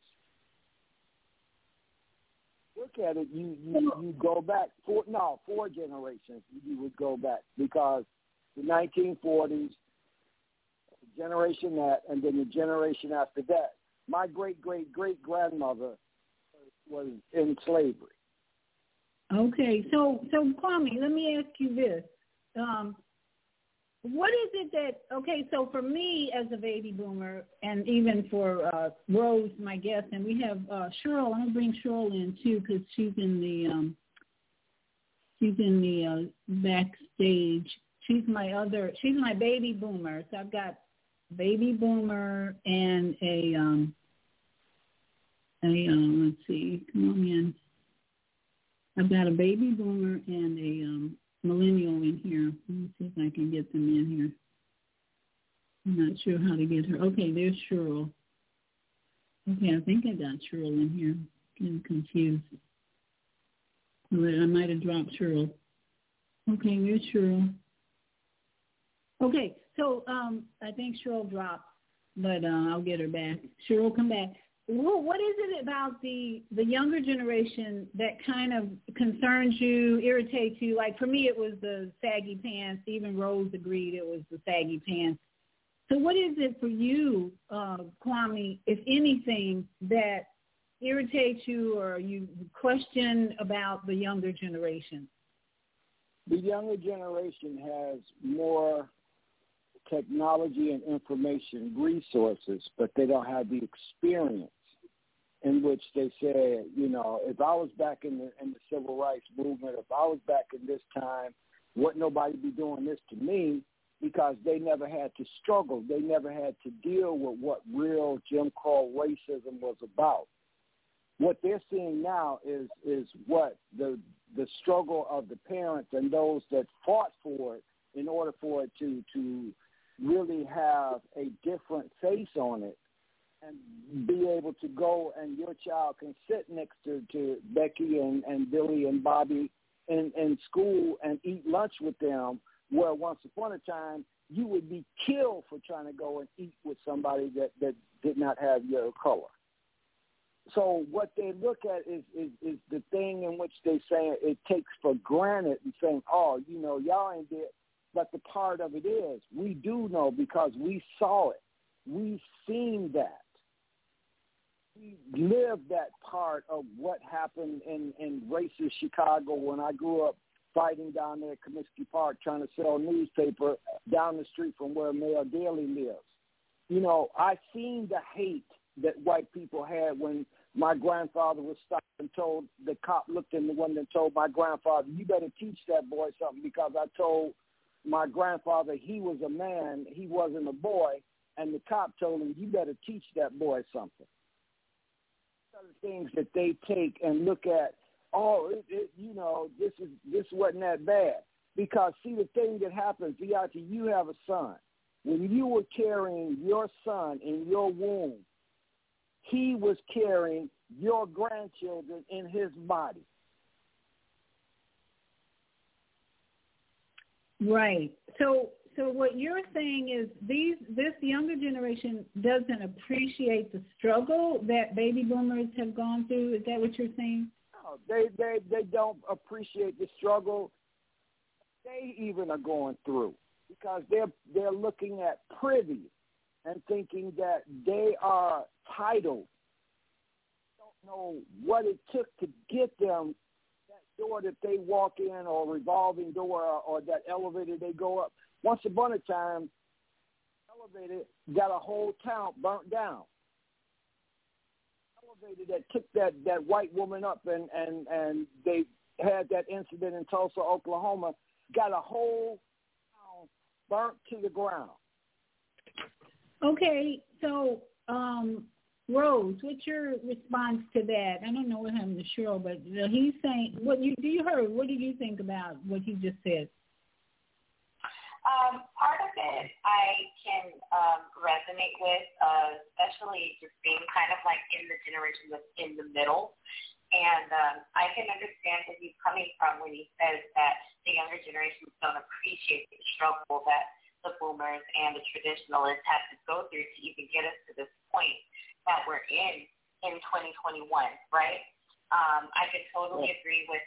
Look at it. You you, you go back four no four generations. You would go back because the nineteen forties, the generation that, and then the generation after that. My great great great grandmother was in slavery. Okay, so so Kwame, let me ask you this: um, what is it that? Okay, so for me as a baby boomer, and even for uh, Rose, my guest, and we have uh, Cheryl. I'm gonna bring Cheryl in too because she's in the um, she's in the uh, backstage. She's my other. She's my baby boomer. So I've got baby boomer and a um, a um, let's see, come on in. I've got a baby boomer and a um, millennial in here. Let me see if I can get them in here. I'm not sure how to get her. Okay, there's Cheryl. Okay, I think I got Cheryl in here. Getting confused. I might have dropped Cheryl. Okay, there's Cheryl. Okay, so um, I think Cheryl dropped, but uh, I'll get her back. Cheryl, come back. Well, what is it about the, the younger generation that kind of concerns you, irritates you? Like for me, it was the saggy pants. Even Rose agreed it was the saggy pants. So what is it for you, uh, Kwame, if anything, that irritates you or you question about the younger generation? The younger generation has more technology and information resources, but they don't have the experience in which they said, you know, if I was back in the in the civil rights movement, if I was back in this time, wouldn't nobody be doing this to me? Because they never had to struggle. They never had to deal with what real Jim Crow racism was about. What they're seeing now is is what the the struggle of the parents and those that fought for it in order for it to to really have a different face on it and be able to go and your child can sit next to, to Becky and, and Billy and Bobby in, in school and eat lunch with them, where once upon a time you would be killed for trying to go and eat with somebody that, that did not have your color. So what they look at is, is, is the thing in which they say it takes for granted and saying, oh, you know, y'all ain't there. But the part of it is we do know because we saw it. We've seen that. We lived that part of what happened in, in racist Chicago when I grew up fighting down there at Comiskey Park trying to sell newspaper down the street from where Mayor Daley lives. You know, I seen the hate that white people had when my grandfather was stopped and told, the cop looked in the window and told my grandfather, you better teach that boy something because I told my grandfather he was a man, he wasn't a boy, and the cop told him, you better teach that boy something. These are the things that they take and look at, oh, it, it, you know, this is this wasn't that bad. Because, see, the thing that happens, Viati, you have a son. When you were carrying your son in your womb, he was carrying your grandchildren in his body. Right. So so what you're saying is these this younger generation doesn't appreciate the struggle that baby boomers have gone through. Is that what you're saying? No, they, they, they don't appreciate the struggle they even are going through because they're they're looking at privy and thinking that they are titled. They don't know what it took to get them door that they walk in or revolving door or, or that elevator they go up. Once upon a time, elevator got a whole town burnt down. Elevator that took that, that white woman up and, and, and they had that incident in Tulsa, Oklahoma, got a whole town burnt to the ground. Okay, so um, Rose, what's your response to that? I don't know what happened to Cheryl, but he's saying, what you do you heard? What do you think about what he just said? Um, part of it I can um, resonate with, uh, especially just being kind of like in the generation that's in the middle. And um, I can understand where he's coming from when he says that the younger generations don't appreciate the struggle that the boomers and the traditionalists had to go through to even get us to this point that we're in in twenty twenty-one, right? Um, I can totally agree with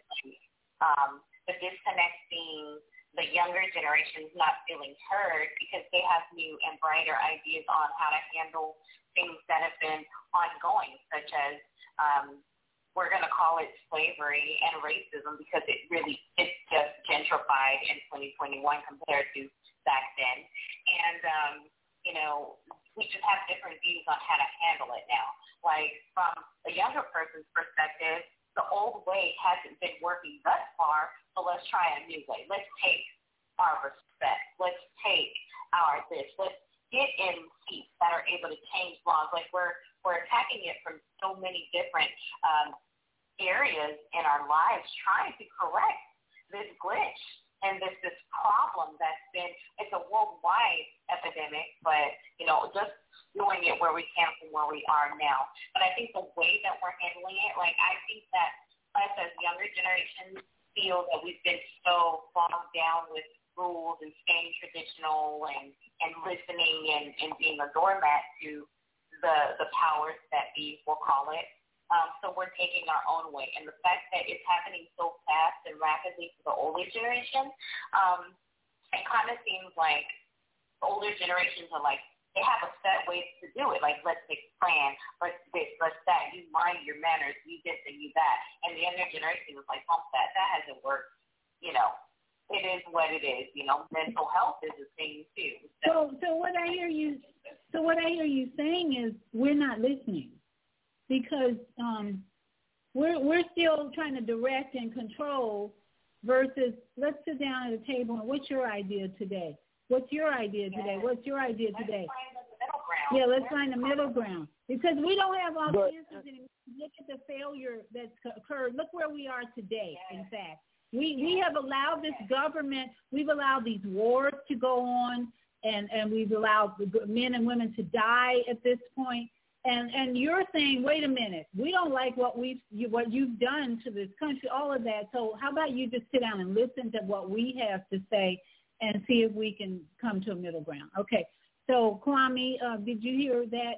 um, the disconnect being the younger generations not feeling heard because they have new and brighter ideas on how to handle things that have been ongoing, such as um, we're going to call it slavery and racism because it really it's just gentrified in twenty twenty-one compared to back then. And, um, you know, we just have different views on how to handle it now. Like from a younger person's perspective, the old way hasn't been working thus far, so let's try a new way. Let's take our respect. Let's take our this. Let's get in seats that are able to change laws. Like we're we're attacking it from so many different um, areas in our lives, trying to correct this glitch and this this problem that's been it's a worldwide epidemic, but you know just doing it where we can from where we are now. But I think the way that we're handling it, like I think that us as younger generations feel that we've been so bogged down with rules and staying traditional and, and listening and, and being a doormat to the the powers that be, we'll call it. Um, so we're taking our own way. And the fact that it's happening so fast and rapidly for the older generation, um, it kind of seems like the older generations are like, they have a set ways to do it. Like, let's make a plan. Let's this, let's that. You mind your manners. You this and you that. And the younger generation is like, bump that. That hasn't worked. You know, it is what it is. You know, mental health is a thing too. So, so, so what I hear you, so what I hear you saying is we're not listening because um, we're we're still trying to direct and control versus let's sit down at a table and what's your idea today? What's your idea today? What's your idea today? Yeah, let's find the middle ground. Because we don't have all the answers anymore. Look at the failure that's occurred. Look where we are today, in fact. We we have allowed this government, we've allowed these wars to go on, and, and we've allowed men and women to die at this point. And and you're saying, wait a minute, we don't like what we've you, what you've done to this country, all of that. So how about you just sit down and listen to what we have to say and see if we can come to a middle ground. Okay. So, Kwame, uh, did you hear that?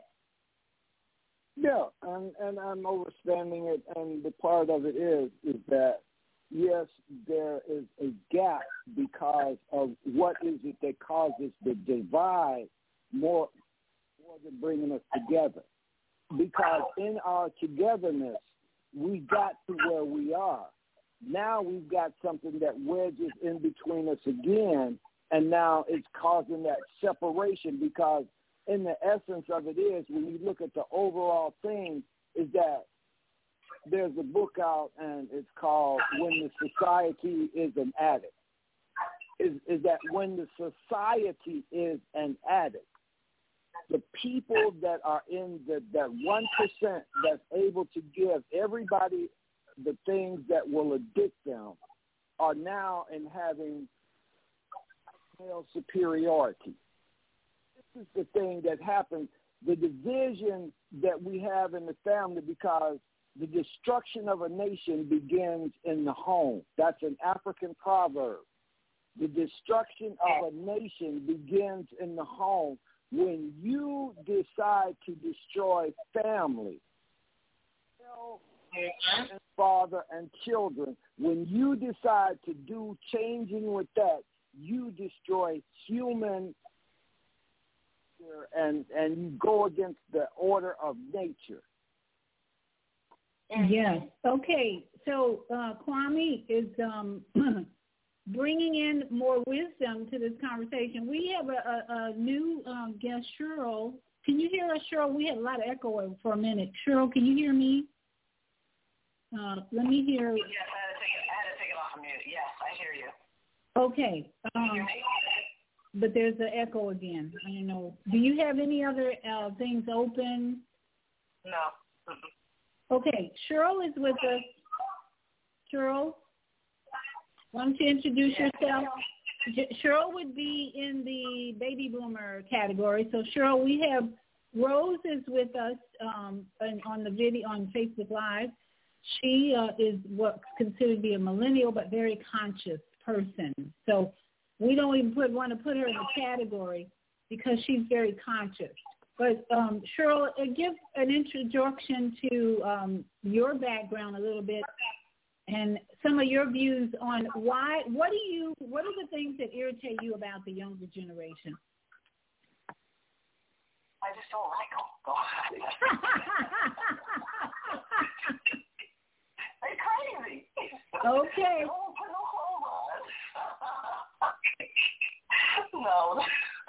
Yeah, and, and I'm understanding it, and the part of it is is that, yes, there is a gap because of what is it that causes the divide more, more than bringing us together. Because in our togetherness, we got to where we are. Now we've got something that wedges in between us again, and now it's causing that separation because in the essence of it is, when you look at the overall thing, is that there's a book out and it's called When the Society is an Addict. Is, is that when the society is an addict, the people that are in the, that one percent that's able to give everybody the things that will addict them are now in having male superiority. This is the thing that happens, the division that we have in the family, because the destruction of a nation begins in the home. That's an African proverb. The destruction of a nation begins in the home. When you decide to destroy family, and father and children, when you decide to do changing with that, you destroy human and and you go against the order of nature. Yes. Okay. So uh, Kwame is um, bringing in more wisdom to this conversation. We have a, a, a new um, guest, Cheryl. Can you hear us, Cheryl? We had a lot of echo for a minute. Cheryl, can you hear me? Uh, let me hear. Yes, I had, to take it, I had to take it off of mute. Yes, I hear you. Okay. Um, but there's an echo again. I don't know. Do you have any other uh, things open? No. Okay, Cheryl is with us. Cheryl, why don't you introduce yourself? Cheryl would be in the baby boomer category. So Cheryl, we have Rose is with us um, on the video on Facebook Live. She uh, is what's considered to be a millennial but very conscious person. So we don't even put want to put her in the category because she's very conscious. But um, Cheryl, uh, give an introduction to um, your background a little bit and some of your views on why. What do you? What are the things that irritate you about the younger generation? I just don't like them. They're crazy. Okay. Don't put no clothes on. No.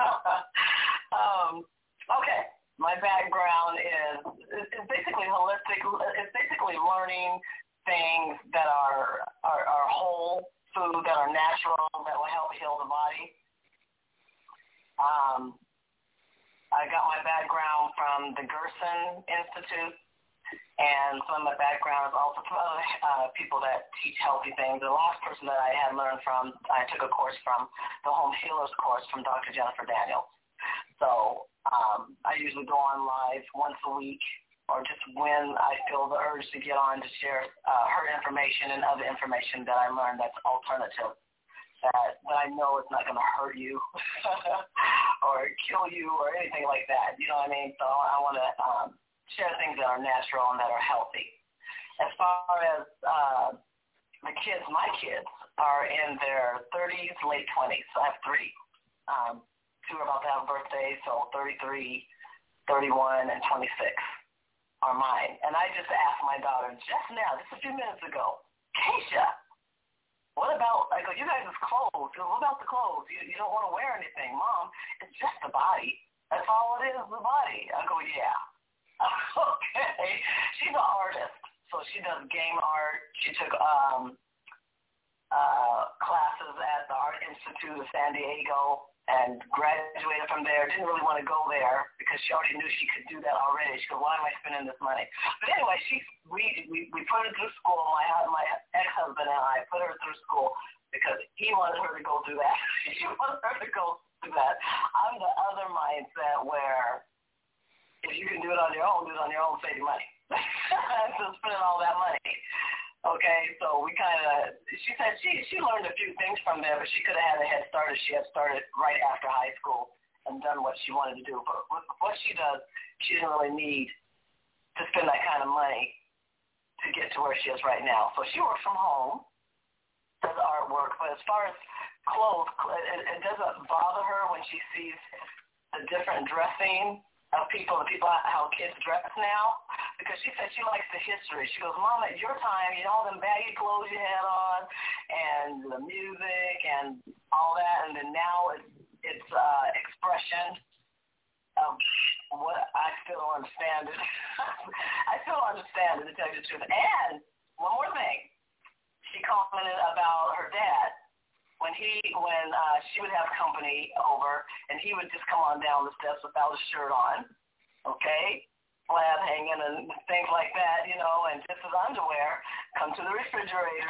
um, okay. My background is is basically holistic. It's basically learning things that are, are are whole food, that are natural, that will help heal the body. Um, I got my background from the Gerson Institute, and some of my background is also from other uh, people that teach healthy things. The last person that I had learned from, I took a course from, the Home Healers course from Doctor Jennifer Daniels. So um, I usually go on live once a week, or just when I feel the urge to get on to share uh, her information and other information that I learned that's alternative, that, that I know it's not going to hurt you or kill you or anything like that. You know what I mean? So I want to um, share things that are natural and that are healthy. As far as uh, the kids, my kids are in their thirties, late twenties. So I have three. Um, two are about to have birthdays, so thirty-three, thirty-one, and twenty-six. Are mine. And I just asked my daughter just now, just a few minutes ago, Keisha, what about, I go, you guys' clothes, what about the clothes? You, you don't want to wear anything. Mom, it's just the body. That's all it is, the body. I go, yeah. Okay. She's an artist, so she does game art. She took um, uh, classes at the Art Institute of San Diego and graduated from there. Didn't really want to go there because she already knew she could do that already. She goes, why am I spending this money? But anyway, she we we, we put her through school. My my ex-husband and I put her through school because he wanted her to go through that. She wanted her to go through that. I'm the other mindset where if you can do it on your own, do it on your own, save your money. So spending all that money. Okay, so we kind of, she said she, she learned a few things from there, but she could have had a head start if she had started right after high school and done what she wanted to do. But what she does, she didn't really need to spend that kind of money to get to where she is right now. So she works from home, does artwork, but as far as clothes, it, it doesn't bother her when she sees the different dressing of people, the people, how kids dress now, because she said she likes the history. She goes, Mom, at your time, you know, all them baggy clothes you had on and the music and all that, and then now it's, it's uh, expression of what I still don't understand it. I still don't understand it, to tell you the truth. And one more thing, she commented about her dad. When he, when uh, she would have company over, and he would just come on down the steps without a shirt on, okay, flab hanging and things like that, you know, and just his underwear, come to the refrigerator,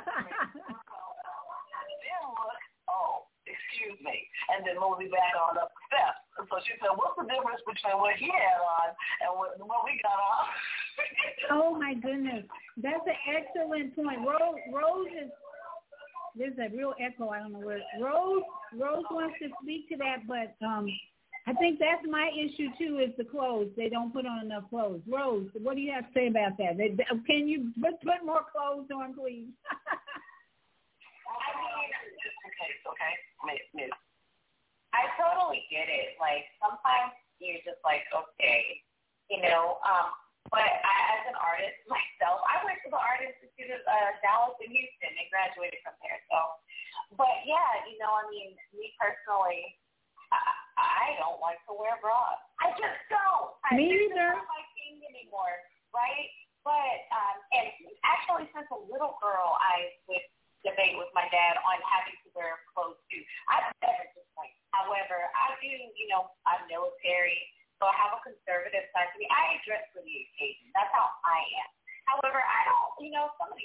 then look, oh, excuse me, and then mosey back on up the steps. And so she said, what's the difference between what he had on and what, what we got on? Oh, my goodness. That's an excellent point. Rose, Rose is, there's a real echo. I don't know where. Rose, Rose wants to speak to that, but um, I think that's my issue too. Is the clothes? They don't put on enough clothes. Rose, what do you have to say about that? They, they, can you put, put more clothes on, please? I mean, okay, okay, Miss. I totally get it. Like sometimes you're just like, okay, you know. Um, But I, as an artist myself, I went to the Art Institute of uh, Dallas and Houston and graduated from there. So, but yeah, you know, I mean, me personally, I, I don't like to wear bras. I just don't. Me I, either. It's not my thing anymore, right? But um, and actually, since a little girl, I would debate with my dad on having to wear clothes too. I've never just like I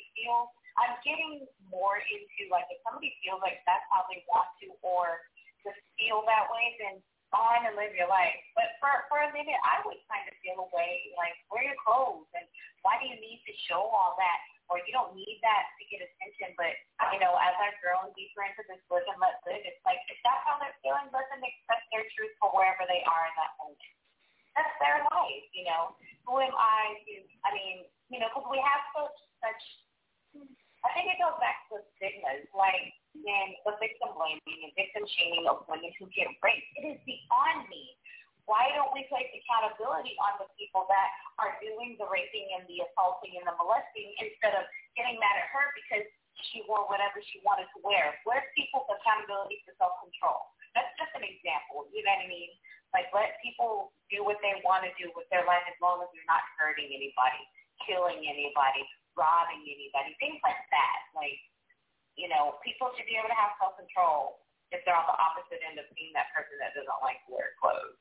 feel, I'm getting more into, like, if somebody feels like that's how they want to or just feel that way, then go on and live your life. But for, for a minute, I would kind of feel away, like, wear your clothes, and why do you need to show all that? Or you don't need that to get attention. But, you know, as I've grown deeper into this live and let live, it's like, if that's how they're feeling, let them accept their truth for wherever they are in that moment. That's their life, you know. Who am I to, I mean, you know, because we have such, such, I think it goes back to the stigmas, like, and the victim blaming and victim shaming of women who get raped. It is beyond me. Why don't we place accountability on the people that are doing the raping and the assaulting and the molesting instead of getting mad at her because she wore whatever she wanted to wear? Where's people's accountability for self-control? That's just an example, you know what I mean? Like, let people do what they want to do with their life as long as they're not hurting anybody, killing anybody, robbing anybody, things like that. Like, you know, people should be able to have self-control if they're on the opposite end of being that person that doesn't like to wear clothes.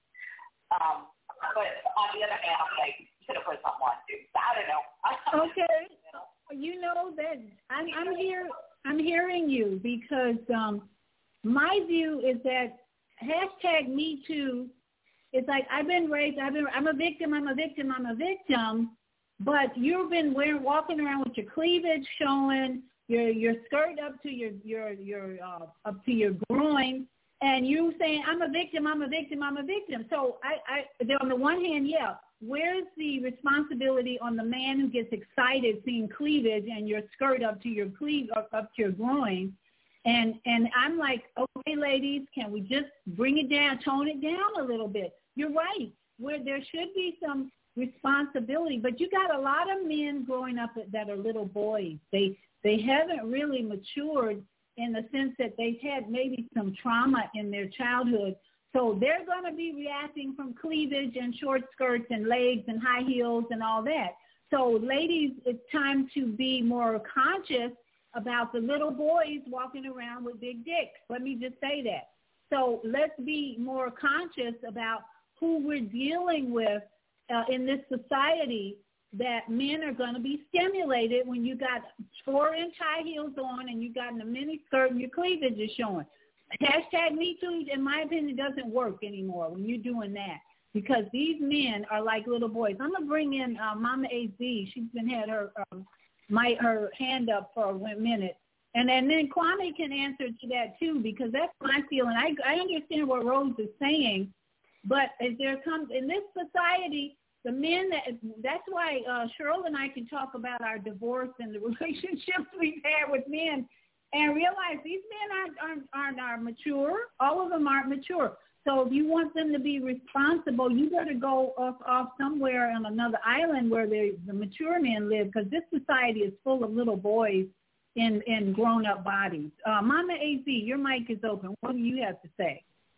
Um, but on the other hand, I'm like, you could have put something on too. I don't know. Okay. You know that I'm, I'm here. I'm hearing you because um, my view is that hashtag Me Too. It's like I've been raped. I've been. I'm a victim. I'm a victim. I'm a victim. But you've been wearing, walking around with your cleavage showing, your your skirt up to your your your uh, up to your groin. And you saying, I'm a victim, I'm a victim, I'm a victim. So I, I, on the one hand, yeah, where's the responsibility on the man who gets excited seeing cleavage and your skirt up to your cleave, up, up to your groin? And and I'm like, okay, ladies, can we just bring it down, tone it down a little bit? You're right, where there should be some responsibility, but you got a lot of men growing up that are little boys. They they haven't really matured in the sense that they've had maybe some trauma in their childhood. So they're going to be reacting from cleavage and short skirts and legs and high heels and all that. So ladies, it's time to be more conscious about the little boys walking around with big dicks. Let me just say that. So let's be more conscious about who we're dealing with uh, in this society, that men are going to be stimulated when you got four-inch high heels on and you got in a mini skirt and your cleavage is showing. Hashtag Me Too, in my opinion, doesn't work anymore when you're doing that because these men are like little boys. I'm going to bring in uh, Mama A Z. She's been had her um, my her hand up for a minute. And, and then Kwame can answer to that too because that's my feeling. I, I understand what Rose is saying, but as there comes in this society, the men, that, that's why uh, Cheryl and I can talk about our divorce and the relationships we've had with men and realize these men aren't, aren't, aren't are mature. All of them aren't mature. So if you want them to be responsible, you better go off, off somewhere on another island where the mature men live because this society is full of little boys in, in grown-up bodies. Uh, Mama A Z, your mic is open. What do you have to say?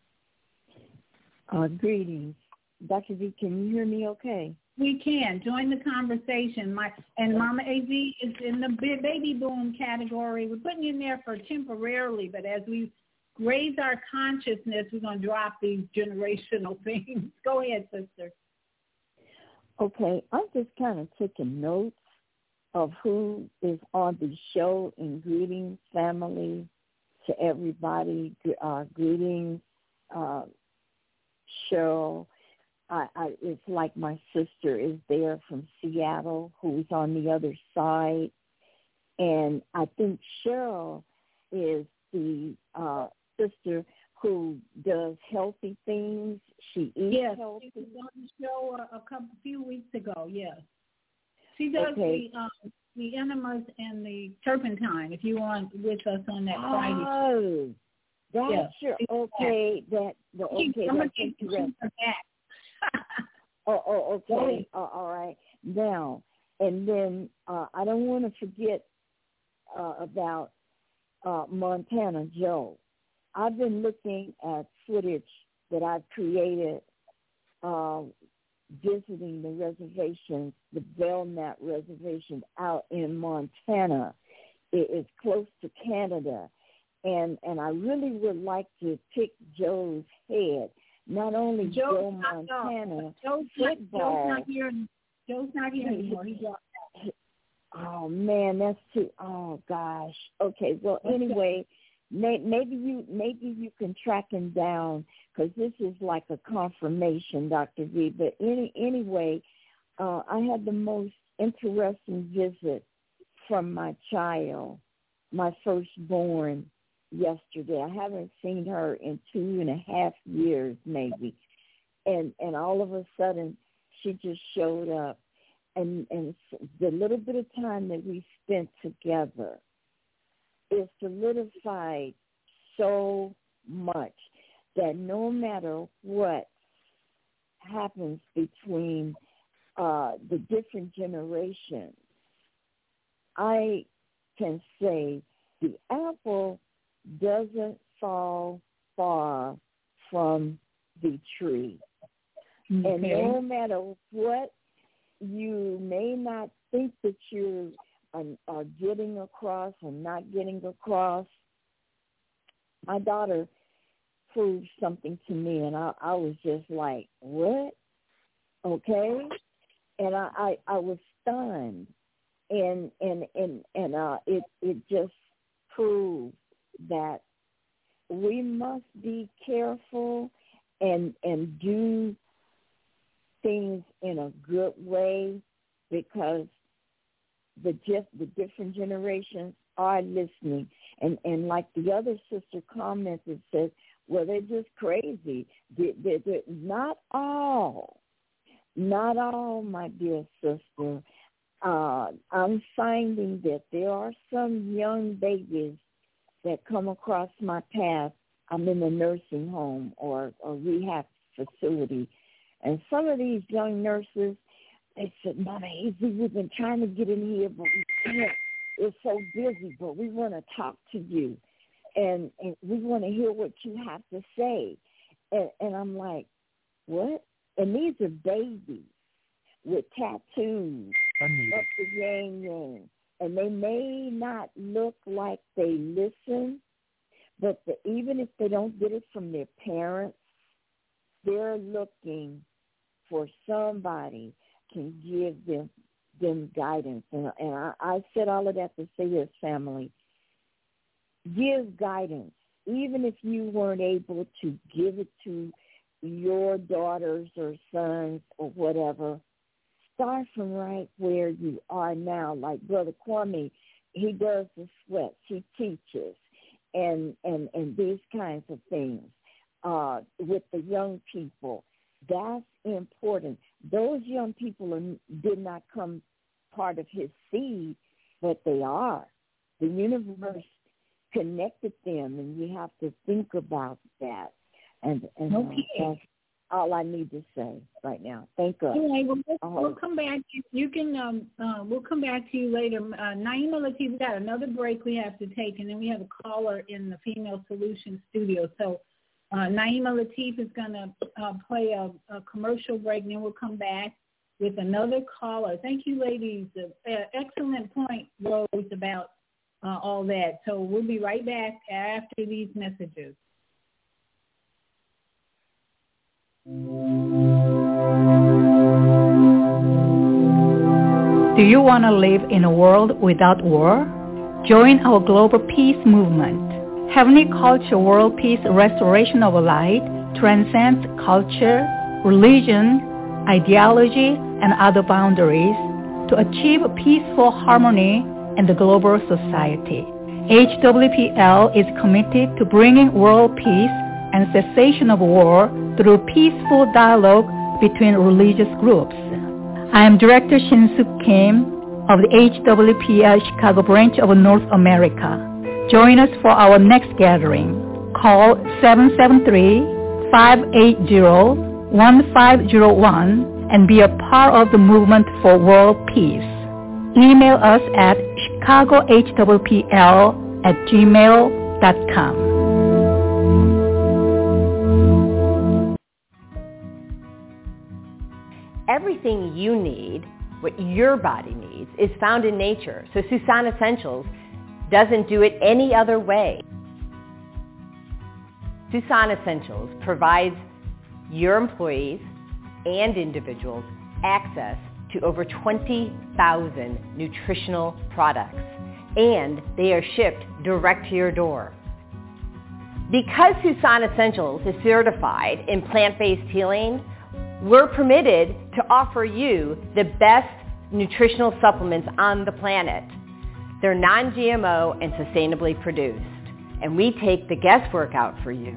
Uh, greetings. Doctor Z, can you hear me okay? We can. Join the conversation. My And Mama A Z is in the baby boom category. We're putting you in there for temporarily, but as we raise our consciousness, we're going to drop these generational things. Go ahead, sister. Okay. I'm just kind of taking notes of who is on the show and greetings, family, to everybody. Uh, greetings, uh, Cheryl. I, I, it's like my sister is there from Seattle who's on the other side. And I think Cheryl is the uh, sister who does healthy things. She eats yes, healthy. She was on the show a, a couple few weeks ago, yes. She does okay. the, um, the enemas and the turpentine, if you want with us on that Friday. Oh, that's yes. your, okay. That, the, okay, I'm that's going to interesting. back. Oh, oh, okay. Uh, all right. Now, and then uh, I don't want to forget uh, about uh, Montana Joe. I've been looking at footage that I've created uh, visiting the reservations, the Belknap reservations out in Montana. It is close to Canada. And, and I really would like to pick Joe's head. Not only Joe, Joe Montana Joe's football. Not, Joe's not here. Joe's not here anymore. He's Oh man, that's too. Oh gosh. Okay. Well, anyway, may, maybe you maybe you can track him down because this is like a confirmation, Doctor V. But any anyway, uh, I had the most interesting visit from my child, my firstborn, yesterday. I haven't seen her in two and a half years, maybe, and and all of a sudden she just showed up. And, and the little bit of time that we spent together is solidified so much that no matter what happens between uh, the different generations, I can say the apple doesn't fall far from the tree. Okay. And no matter what you may not think that you are, are getting across or not getting across, my daughter proved something to me, and I, I was just like, what? Okay? And I, I, I was stunned, and and and, and uh, it, it just proved that we must be careful and and do things in a good way because the just the different generations are listening, and and like the other sister commented, says, well, they're just crazy. They, they, they're not all, not all, my dear sister. Uh, I'm finding that there are some young babies that come across my path. I'm in a nursing home or a rehab facility. And some of these young nurses, they said, Mama Hazy, we've been trying to get in here, but we can't. It's so busy, but we want to talk to you. And, and we want to hear what you have to say. And, and I'm like, what? And these are babies with tattoos up the yang yang. And they may not look like they listen, but the, even if they don't get it from their parents, they're looking for somebody can give them them guidance. And, and I, I said all of that to say this, family. Give guidance. Even if you weren't able to give it to your daughters or sons or whatever, start from right where you are now. Like Brother Kwame, he does the sweats. He teaches and, and, and these kinds of things. Uh, with the young people, that's important. Those young people are, did not come part of his seed, but they are. The universe connected them, and you have to think about that. And, and okay. uh, that's all I need to say right now. Thank God. Anyway, we'll, we'll come back. You can. Um, uh, we'll come back to you later. Uh, Naima Latif, we got another break we have to take, and then we have a caller in the Female Solutions studio. So. Uh, Naima Latif is going to uh, play a, a commercial break, and then we'll come back with another caller. Thank you, ladies. Uh, excellent point, Rose, about uh, all that. So we'll be right back after these messages. Do you want to live in a world without war? Join our global peace movement. Heavenly Culture World Peace Restoration of Light transcends culture, religion, ideology, and other boundaries to achieve peaceful harmony in the global society. H W P L is committed to bringing world peace and cessation of war through peaceful dialogue between religious groups. I am Director Shin-Suk Kim of the H W P L Chicago branch of North America. Join us for our next gathering. Call seven seven three, five eight zero, one five zero one and be a part of the movement for world peace. Email us at chicago h w p l at gmail dot com. Everything you need, what your body needs, is found in nature. So Susan Essentials doesn't do it any other way. Susan Essentials provides your employees and individuals access to over twenty thousand nutritional products, and they are shipped direct to your door. Because Susan Essentials is certified in plant-based healing, we're permitted to offer you the best nutritional supplements on the planet. They're non-G M O and sustainably produced, and we take the guesswork out for you.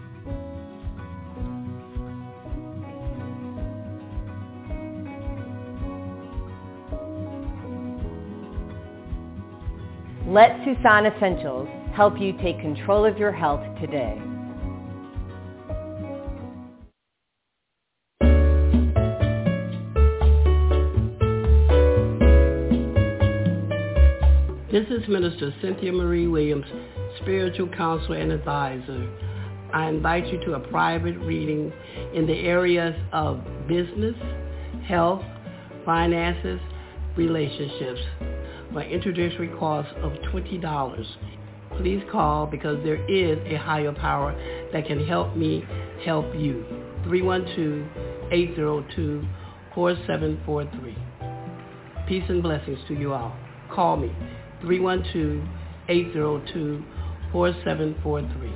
Let Susan Essentials help you take control of your health today. This is Minister Cynthia Marie Williams, spiritual counselor and advisor. I invite you to a private reading in the areas of business, health, finances, relationships for an introductory cost of twenty dollars. Please call because there is a higher power that can help me help you. three one two, eight zero two, four seven four three. Peace and blessings to you all. Call me. three one two, eight zero two, four seven four three.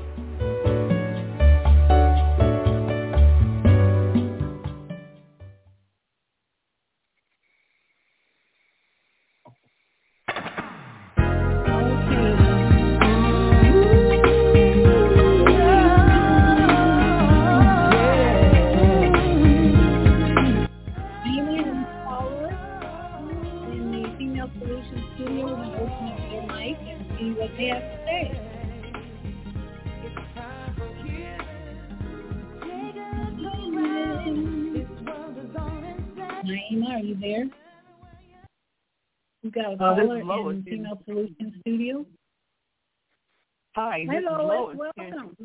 Got a caller uh, in Female Solutions Studio. Hi, this Hello, is Lois. welcome.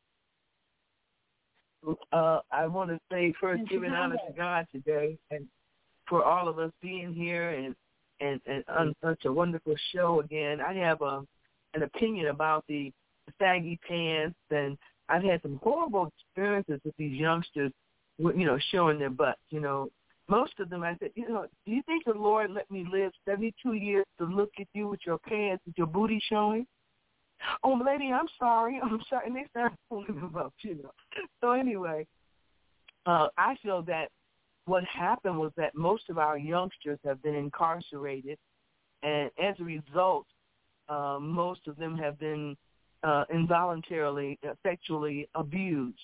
Uh, I want to say first, giving honor to God today, and for all of us being here, and and, and on such a wonderful show again. I have a, an opinion about the saggy pants, and I've had some horrible experiences with these youngsters, you know, showing their butts, you know. Most of them, I said, you know, do you think the Lord let me live seventy-two years to look at you with your pants, with your booty showing? Oh, lady, I'm sorry. I'm sorry. And they start fooling about, you know. So anyway, uh, I feel that what happened was that most of our youngsters have been incarcerated, and as a result, uh, most of them have been uh, involuntarily uh, sexually abused.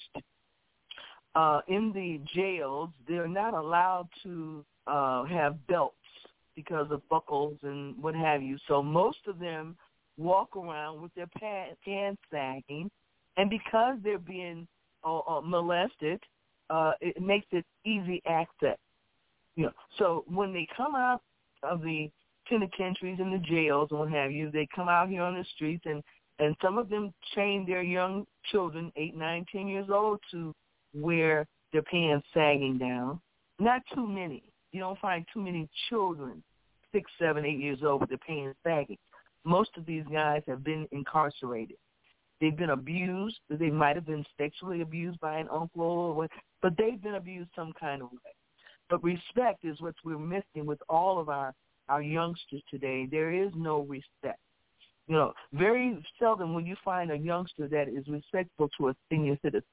Uh, in the jails, they're not allowed to uh, have belts because of buckles and what have you. So most of them walk around with their pants, pants sagging, and because they're being uh, uh, molested, uh, it makes it easy access. You know, so when they come out of the penitentiaries and the jails and what have you, they come out here on the streets, and, and some of them train their young children, eight, nine, ten years old, to wear their pants sagging down. Not too many. You don't find too many children, six, seven, eight years old, with their pants sagging. Most of these guys have been incarcerated. They've been abused. They might have been sexually abused by an uncle, or what, but they've been abused some kind of way. But respect is what we're missing with all of our, our youngsters today. There is no respect. You know, very seldom will you find a youngster that is respectful to a senior citizen.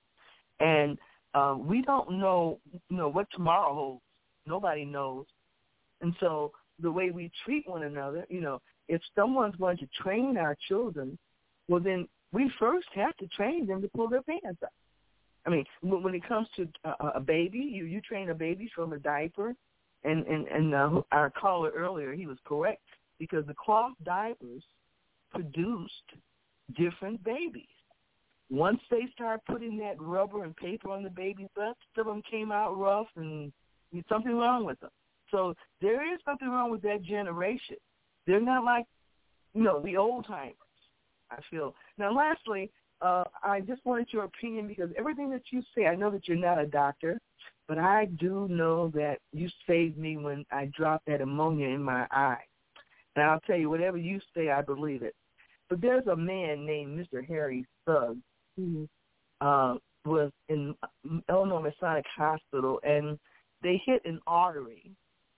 And uh, we don't know, you know, what tomorrow holds. Nobody knows. And so the way we treat one another, you know, if someone's going to train our children, well, then we first have to train them to pull their pants up. I mean, when it comes to a, a baby, you, you train a baby from a diaper. And, and, and uh, our caller earlier, he was correct, because the cloth diapers produced different babies. Once they start putting that rubber and paper on the baby's butt, some of them came out rough, and there's something wrong with them. So there is something wrong with that generation. They're not like, you know, the old timers, I feel. Now, lastly, uh, I just wanted your opinion, because everything that you say, I know that you're not a doctor, but I do know that you saved me when I dropped that ammonia in my eye. And I'll tell you, whatever you say, I believe it. But there's a man named Mister Harry Suggs who uh, was in Illinois Masonic Hospital, and they hit an artery,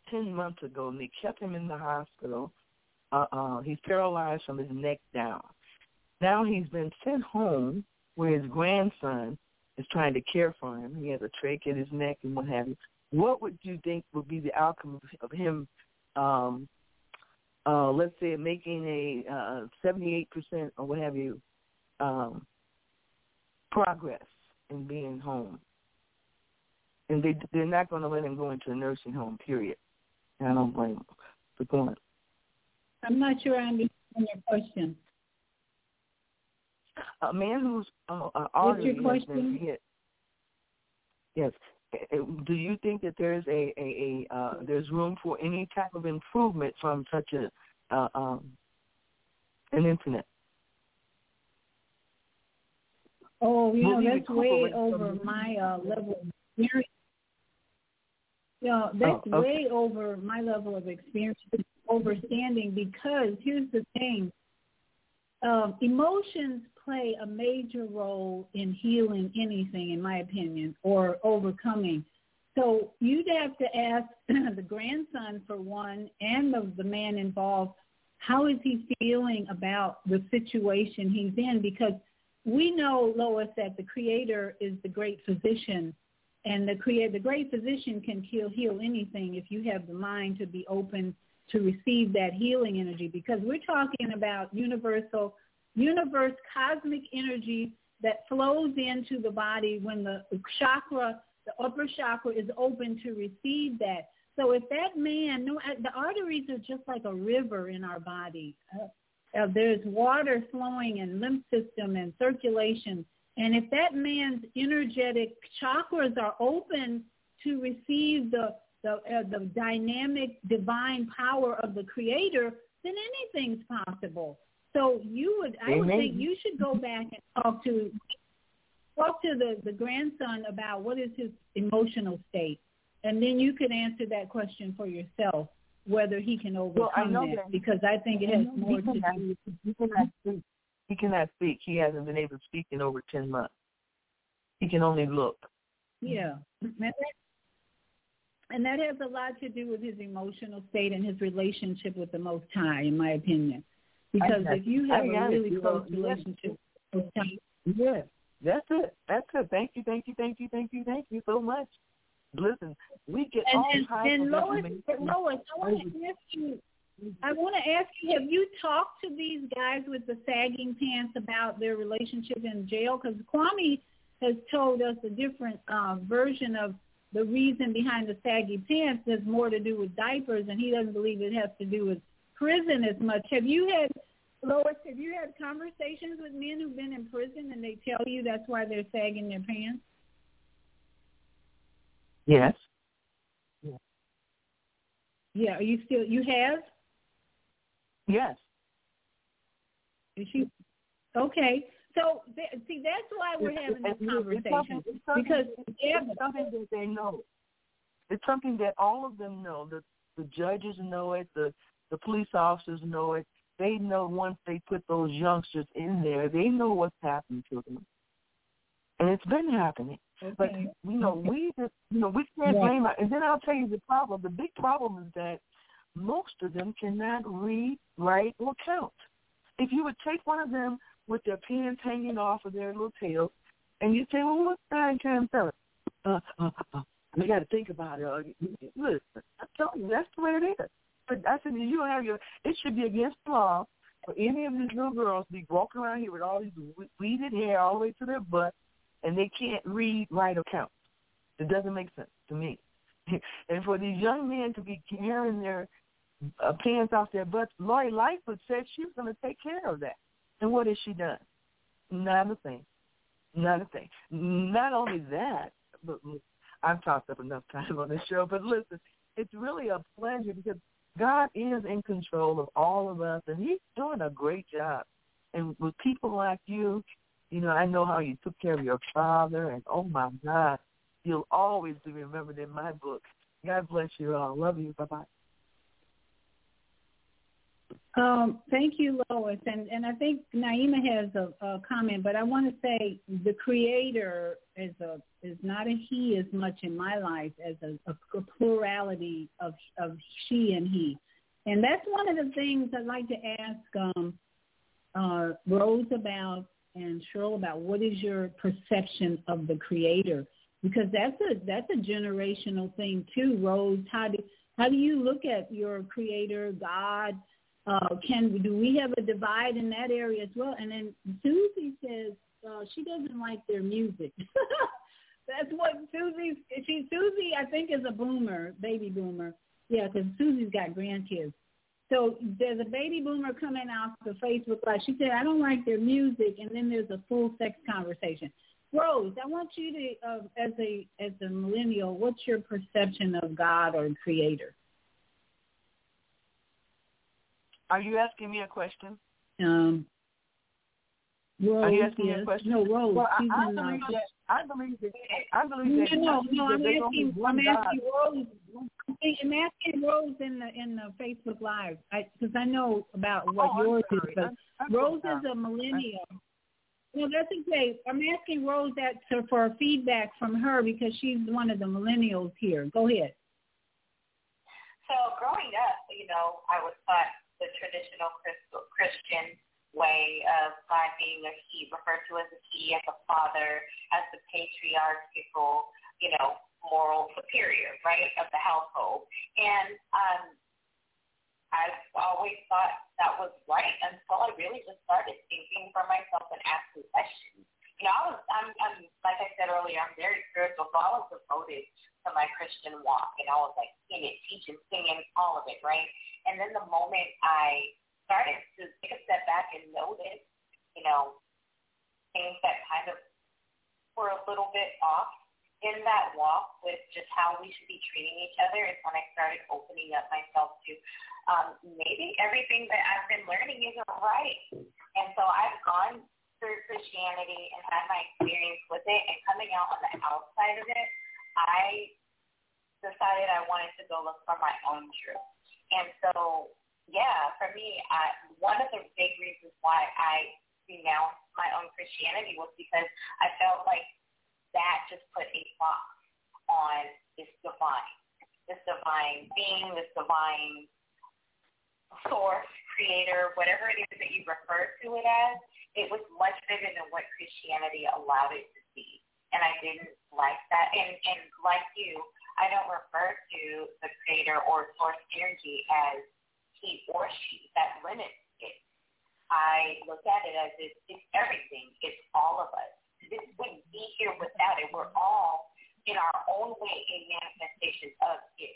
ten months ago, and they kept him in the hospital. Uh, uh, he's paralyzed from his neck down. Now he's been sent home where his grandson is trying to care for him. He has a trach in his neck and what have you. What would you think would be the outcome of him, um, uh, let's say, making a uh, seventy-eight percent or what have you um, progress in being home? And they, they're not going to let him go into a nursing home, period. And I don't blame them for going. I'm not sure I understand your question. A man who's uh, uh, What's your artery has question? been hit. Yes. Do you think that there's a, a, a uh, there's room for any type of improvement from such a uh, um, an incident? Oh, you Will know, he that's way recuperate over from- my uh, level of experience. Yeah, that's Oh, okay. way over my level of experience, understanding, because here's the thing. Um, emotions play a major role in healing anything, in my opinion, or overcoming. So you'd have to ask the grandson, for one, and the, the man involved, how is he feeling about the situation he's in? Because we know, Lois, that the Creator is the great physician, and the creator, the great physician can heal, heal anything if you have the mind to be open to receive that healing energy, because we're talking about universal, universe, cosmic energy that flows into the body when the chakra, the upper chakra, is open to receive that. So if that man, no, the arteries are just like a river in our body. Uh, uh, there's water flowing and lymph system and circulation. And if that man's energetic chakras are open to receive the the, uh, the dynamic divine power of the Creator, then anything's possible. So you would, I would Amen. think you should go back and talk to talk to the, the grandson about what is his emotional state, and then you could answer that question for yourself, whether he can overcome well, I know that, that. because I think it has more to cannot, do. He cannot speak. He cannot speak. He hasn't been able to speak in over ten months. He can only look. Yeah. And that, and that has a lot to do with his emotional state and his relationship with the Most High, in my opinion. Because if you have a really close relationship with the Most High. Yes, that's it. That's it. Thank you, thank you, thank you, thank you, thank you so much. Listen, we get and, all and, types and of Lois, information. Lois, I want to ask you, I want to ask you, have you talked to these guys with the sagging pants about their relationship in jail? Because Kwame has told us a different uh, version of the reason behind the saggy pants. There's more to do with diapers, and he doesn't believe it has to do with prison as much. Have you had, Lois, have you had conversations with men who've been in prison and they tell you that's why they're sagging their pants? Yes. Yeah, are you still, you have? Yes. Is she? Okay. So, th- see, that's why we're having this It's conversation. something, it's something, Because it's something that they know. It's something that all of them know. The the judges know it. The the police officers know it. They know once they put those youngsters in there, they know what's happening to them, and it's been happening. Okay. But you know, we just you know we can't Yeah. blame. And then I'll tell you the problem. The big problem is that most of them cannot read, write, or count. If you would take one of them with their pants hanging off of their little tails, and you say, well, what's nine times seven? Uh, uh, uh, you got to think about it. Uh, listen, I'm telling you, that's the way it is. But I said, you don't have your, it should be against the law for any of these little girls to be walking around here with all these weeded hair all the way to their butt, and they can't read, write, or count. It doesn't make sense to me. And for these young men to be carrying their uh, pants off their butts, Lori Lightfoot said she was going to take care of that. And what has she done? Not a thing. Not a thing. Not only that, but I've talked up enough time on this show, but listen, it's really a pleasure because God is in control of all of us, and he's doing a great job. And with people like you, you know, I know how you took care of your father, and oh, my God, you'll always be remembered in my book. God bless you all. Love you. Bye-bye. Um, thank you, Lois. And and I think Naima has a, a comment, but I want to say the Creator is a is not a he as much in my life as a, a, a plurality of of she and he. And that's one of the things I'd like to ask um, uh, Rose about and Cheryl about. What is your perception of the Creator? Because that's a that's a generational thing too, Rose. How do how do you look at your Creator, God? Uh, can do we have a divide in that area as well? And then Susie says uh, she doesn't like their music. That's what Susie. She Susie I think is a boomer, baby boomer. Yeah, because Susie's got grandkids. So there's a baby boomer coming off the Facebook Live. She said, I don't like their music, and then there's a full sex conversation. Rose, I want you to, uh, as a as a millennial, what's your perception of God or Creator? Are you asking me a question? Um, Rose, Are you asking yes. me a question? No, Rose. Well, she's I, I in, believe uh, that. I believe that. I believe that. No, no, no. I'm that asking. one I'm God. asking Rose. I'm asking Rose in the in the Facebook Live because I, I know about what oh, yours is. But I'm, I'm Rose sorry. is a millennial. No, that's okay. I'm asking Rose that to, for feedback from her because she's one of the millennials here. Go ahead. So growing up, you know, I was taught the traditional Christian way of God being a he, referred to as a he, as a father, as the patriarchal, you know, moral superior, right, of the household. And um, I've always thought that was right until I really just started thinking for myself and asking questions. You know, I was, I'm, I'm, like I said earlier, I'm very spiritual, so I was devoted to my Christian walk, and I was like in it, teaching, singing, all of it, right? And then the moment I started to take a step back and notice, you know, things that kind of were a little bit off in that walk with just how we should be treating each other is when I started opening up myself to um, maybe everything that I've been learning isn't right. And so I've gone through Christianity and had my experience with it, and coming out on the outside of it, I decided I wanted to go look for my own truth. And so, yeah, for me, I, one of the big reasons why I renounced my own Christianity was because I felt like that just put a box on this divine, this divine being, this divine source, creator, whatever it is that you refer to it as. It was much bigger than what Christianity allowed it to be. And I didn't like that. And, and like you, I don't refer to the creator or source energy as he or she. That limits it. I look at it as it's, it's everything. It's all of us. This wouldn't be here without it. We're all in our own way a manifestation of it.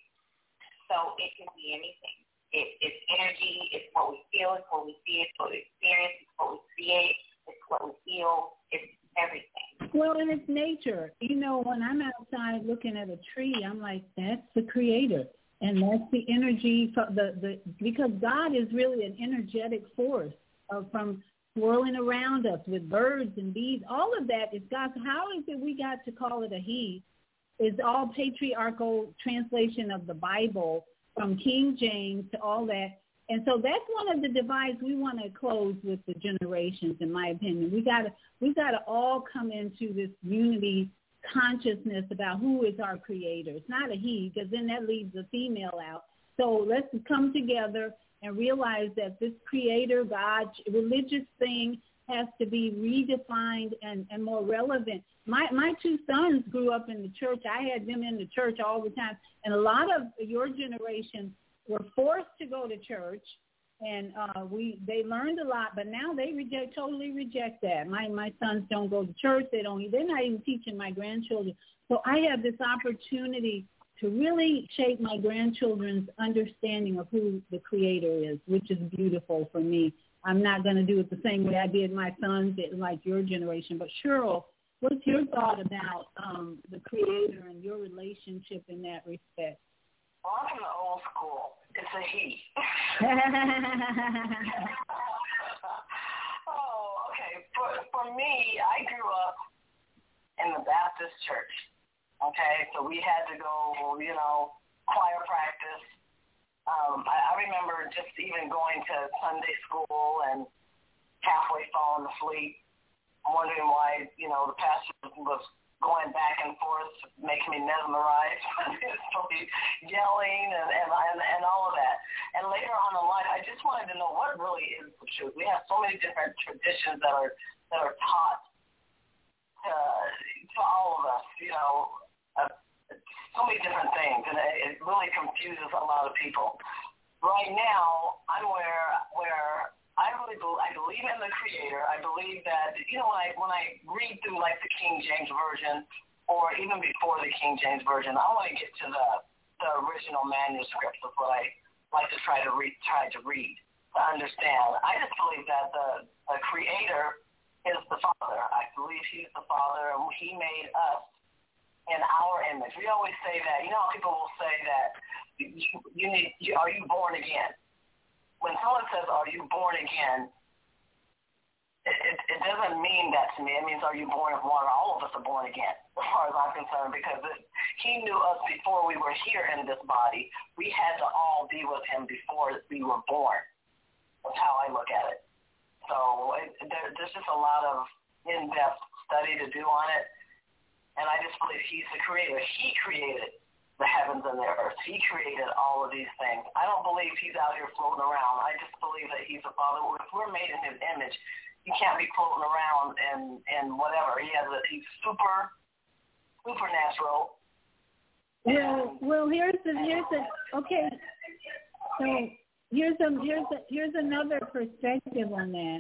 So it can be anything. It, it's energy. It's what we feel. It's what we see. It's what we experience. It's what we create. It's what we feel. It's everything. Well, and it's nature. You know, when I'm outside looking at a tree, I'm like, that's the creator. And that's the energy, for the, the because God is really an energetic force uh, from swirling around us with birds and bees. All of that is God. How is it we got to call it a he? It's all patriarchal translation of the Bible from King James to all that. And so that's one of the divides we want to close with the generations, in my opinion. We got to we got to all come into this unity consciousness about who is our creator. It's not a he, because then that leaves the female out. So let's come together and realize that this creator, God, religious thing has to be redefined and, and more relevant. My my two sons grew up in the church. I had them in the church all the time. And a lot of your generation were forced to go to church, and uh, we they learned a lot, but now they reject totally reject that. My my sons don't go to church. They don't. They're not even teaching my grandchildren. So I have this opportunity to really shape my grandchildren's understanding of who the creator is, which is beautiful for me. I'm not going to do it the same way I did my sons, like your generation. But Cheryl, what's your thought about um, the creator and your relationship in that respect? Well, I'm from the old school. It's a he. Oh, okay. For, for me, I grew up in the Baptist church. Okay, so we had to go, you know, choir practice um, I, I remember just even going to Sunday school and halfway falling asleep, wondering why, you know, the pastor was going back and forth, making me mesmerized, yelling and, and, and, and all of that. And later on in life, I just wanted to know what really is the truth. We have so many different traditions that are that are taught to, to all of us, you know, uh, so many different things, and it, it really confuses a lot of people. Right now, I'm where where I really believe, I believe in the Creator. I believe that, you know, when I when I read through like the King James Version, or even before the King James Version, I want to get to the the original manuscripts of what I like to try to read, try to read to understand. I just believe that the, the Creator is the Father. I believe He's the Father, and He made us in our image. We always say that. You know, people will say that you, you need. You, are you born again? When someone says, "Are you born again?" It, it, it doesn't mean that to me. It means, are you born of water? All of us are born again, as far as I'm concerned, because it, He knew us before we were here in this body. We had to all be with Him before we were born. That's how I look at it. So it, there, there's just a lot of in-depth study to do on it. And I just believe He's the Creator. He created the heavens and the earth. He created all of these things. I don't believe He's out here floating around. I just believe that He's the Father. If we're made in His image, He can't be floating around and, and whatever. He has a, He's super, supernatural. Well, well, here's the here's the okay. So here's a here's a, here's another perspective on that.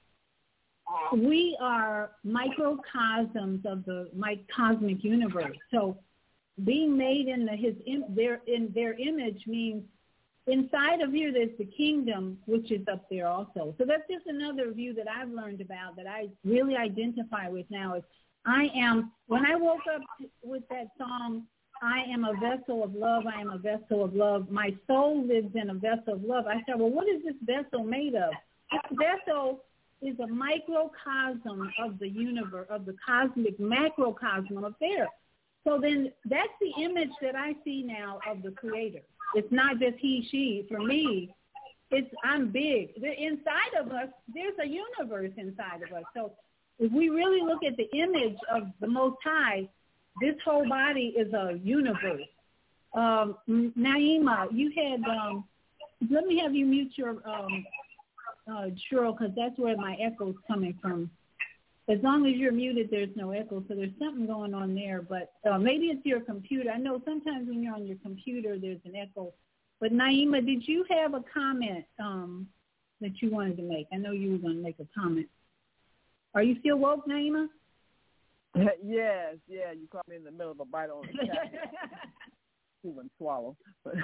We are microcosms of the my cosmic universe. So being made in the, his in their in their image means inside of here there's the kingdom, which is up there also. So that's just another view that I've learned about that I really identify with now. Is I am when I woke up with that song, I am a vessel of love. I am a vessel of love. My soul lives in a vessel of love. I said, well, what is this vessel made of? This vessel is a microcosm of the universe, of the cosmic macrocosm of there. So then that's the image that I see now of the Creator. It's not just he, she. For me, it's I'm big. The, inside of us, there's a universe inside of us. So if we really look at the image of the Most High, this whole body is a universe. Um, Naima, you had, um, let me have you mute your, um, uh, Cheryl, because that's where my echo's coming from. As long as you're muted, there's no echo, so there's something going on there. But uh, maybe it's your computer. I know sometimes when you're on your computer, there's an echo. But Naima, did you have a comment um, that you wanted to make? I know you were going to make a comment. Are you still woke, Naima? Yes, yeah. You caught me in the middle of a bite on the cat. She wouldn't swallow. But,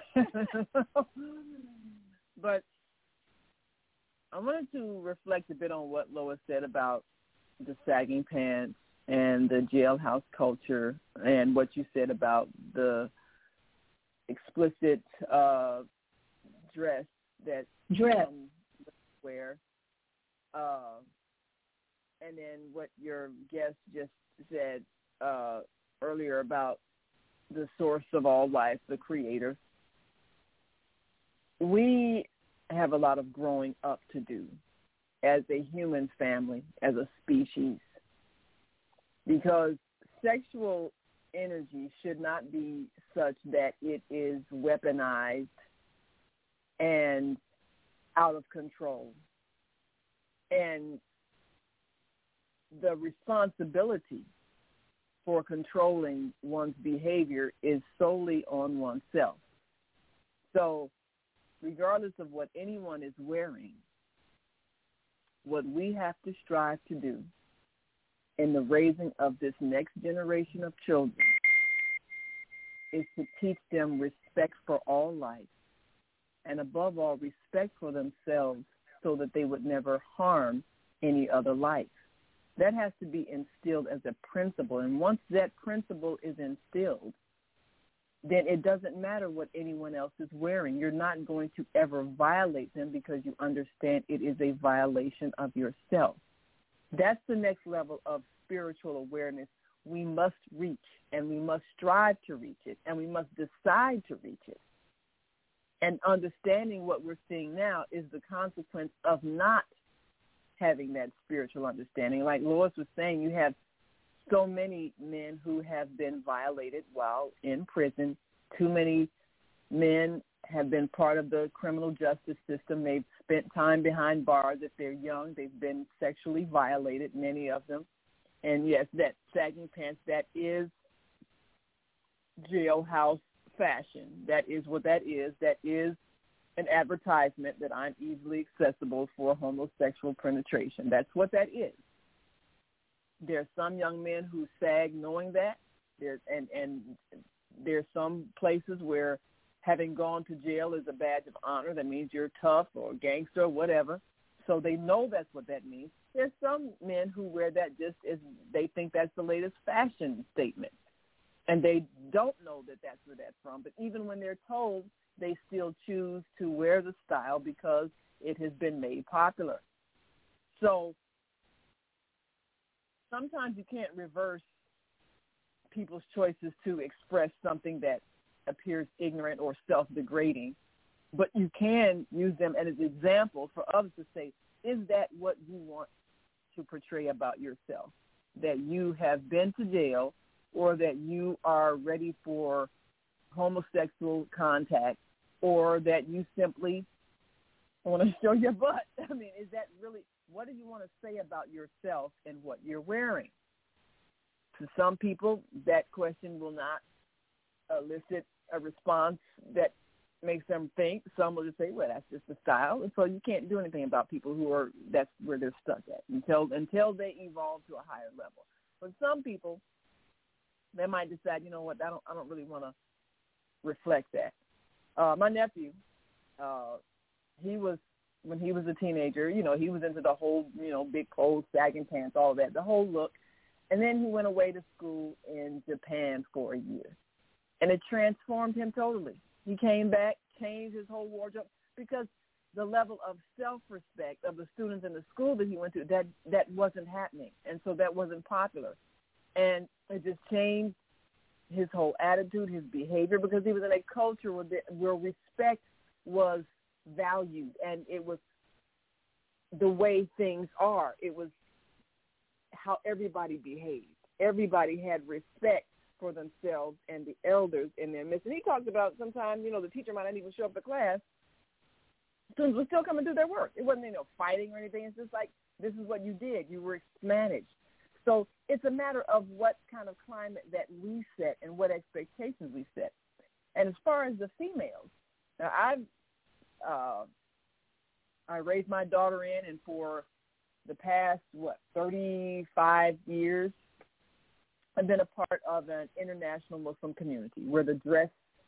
but I wanted to reflect a bit on what Lois said about the sagging pants and the jailhouse culture, and what you said about the explicit uh, dress that dress um, wear, uh, and then what your guest just said uh, earlier about the source of all life, the Creator. We have a lot of growing up to do as a human family, as a species, because sexual energy should not be such that it is weaponized and out of control. And the responsibility for controlling one's behavior is solely on oneself. So regardless of what anyone is wearing, what we have to strive to do in the raising of this next generation of children is to teach them respect for all life, and above all, respect for themselves, so that they would never harm any other life. That has to be instilled as a principle, and once that principle is instilled, then it doesn't matter what anyone else is wearing. You're not going to ever violate them because you understand it is a violation of yourself. That's the next level of spiritual awareness we must reach, and we must strive to reach it, and we must decide to reach it. And understanding what we're seeing now is the consequence of not having that spiritual understanding. Like Lois was saying, you have so many men who have been violated while in prison. Too many men have been part of the criminal justice system. They've spent time behind bars. If they're young, they've been sexually violated, many of them. And yes, that sagging pants, that is jailhouse fashion. That is what that is. That is an advertisement that I'm easily accessible for homosexual penetration. That's what that is. There are some young men who sag knowing that. There, and, and there's some places where having gone to jail is a badge of honor. That means you're tough or gangster or whatever. So they know that's what that means. There's some men who wear that just as they think that's the latest fashion statement. And they don't know that that's where that's from. But even when they're told, they still choose to wear the style because it has been made popular. So sometimes you can't reverse people's choices to express something that appears ignorant or self-degrading, but you can use them as examples for others to say, is that what you want to portray about yourself? That you have been to jail or that you are ready for homosexual contact or that you simply want to show your butt? I mean, is that really, what do you want to say about yourself and what you're wearing? To some people, that question will not elicit a response that makes them think. Some will just say, well, that's just the style. And so you can't do anything about people who are, that's where they're stuck at until until they evolve to a higher level. But some people, they might decide, you know what, I don't I don't really want to reflect that. Uh, my nephew, uh, he was, when he was a teenager, you know, he was into the whole, you know, big clothes, sagging pants, all that, the whole look. And then he went away to school in Japan for a year. And it transformed him totally. He came back, changed his whole wardrobe, because the level of self-respect of the students in the school that he went to, that, that wasn't happening. And so that wasn't popular. And it just changed his whole attitude, his behavior, because he was in a culture where, the, where respect was valued and it was the way things are. It was how everybody behaved. Everybody had respect for themselves and the elders in their midst. And he talked about sometimes, you know, the teacher might not even show up to class. Students would still come and do their work. It wasn't, you know, fighting or anything. It's just like, this is what you did. You were managed. So it's a matter of what kind of climate that we set and what expectations we set. And as far as the females, now I've, uh, I raised my daughter in, and for the past, what, thirty-five years, I've been a part of an international Muslim community where the dress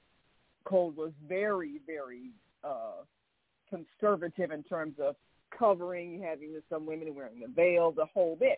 code was very, very uh, conservative in terms of covering, having some women wearing a veil, the whole bit.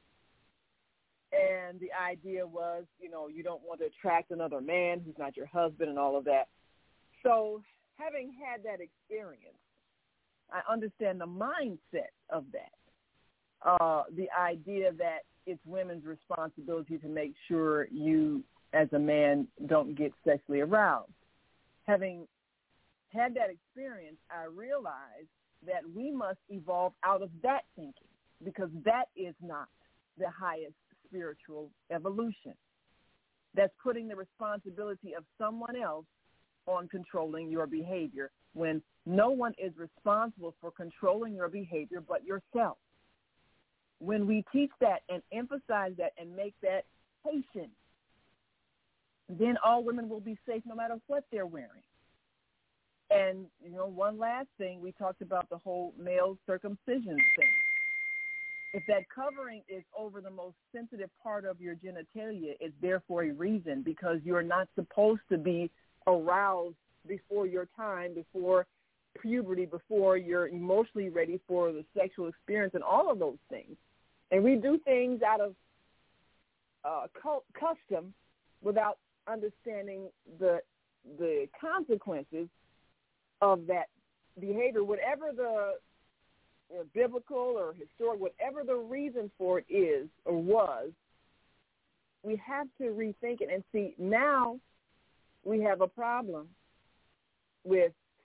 And the idea was, you know, you don't want to attract another man who's not your husband and all of that. So having had that experience, I understand the mindset of that. Uh, the idea that it's women's responsibility to make sure you, as a man, don't get sexually aroused. Having had that experience, I realized that we must evolve out of that thinking, because that is not the highest spiritual evolution. That's putting the responsibility of someone else on controlling your behavior when no one is responsible for controlling your behavior but yourself. When we teach that and emphasize that and make that patient, then all women will be safe no matter what they're wearing. And, you know, one last thing, we talked about the whole male circumcision thing. If that covering is over the most sensitive part of your genitalia, it's there for a reason, because you're not supposed to be aroused before your time, before puberty, before you're emotionally ready for the sexual experience and all of those things. And we do things out of uh, custom without understanding the the consequences of that behavior, whatever the you know, biblical or historic, whatever the reason for it is or was. We have to rethink it and see. Now we have a problem with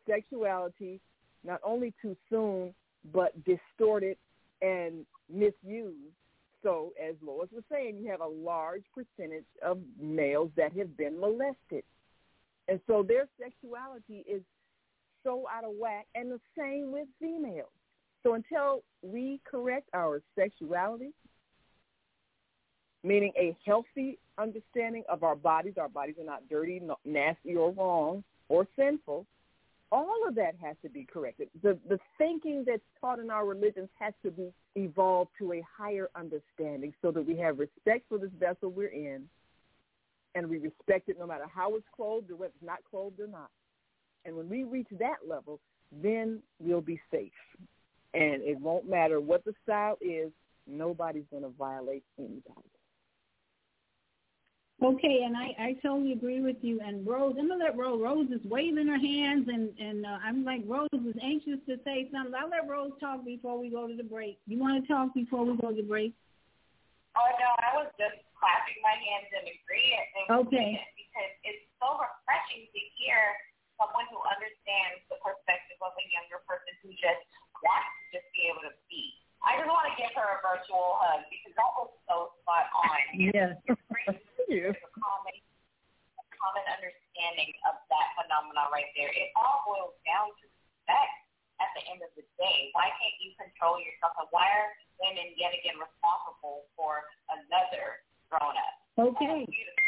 sexuality not only too soon, but distorted and misused. So as Lois was saying, you have a large percentage of males that have been molested. And so their sexuality is so out of whack, and the same with females. So until we correct our sexuality, meaning a healthy understanding of our bodies, our bodies are not dirty, not nasty, or wrong, or sinful, all of that has to be corrected. The the thinking that's taught in our religions has to be evolved to a higher understanding so that we have respect for this vessel we're in, and we respect it no matter how it's clothed or whether it's not clothed or not. And when we reach that level, then we'll be safe. And it won't matter what the style is, nobody's going to violate anybody. Okay, and I, I totally agree with you. And Rose, I'm going to let Rose, Rose is waving her hands, and, and uh, I'm like, Rose is anxious to say something. I'll let Rose talk before we go to the break. You want to talk before we go to the break? Oh, no, I was just clapping my hands in agreement. Okay. Because it's so refreshing to hear someone who understands the perspective of a younger person who just wants to just be able to be. I just want to give her a virtual hug because that was so spot on. Yes. There's a common, a common understanding of that phenomenon right there. It all boils down to respect at the end of the day. Why can't you control yourself, and why are women yet again responsible for another grown-up? Okay.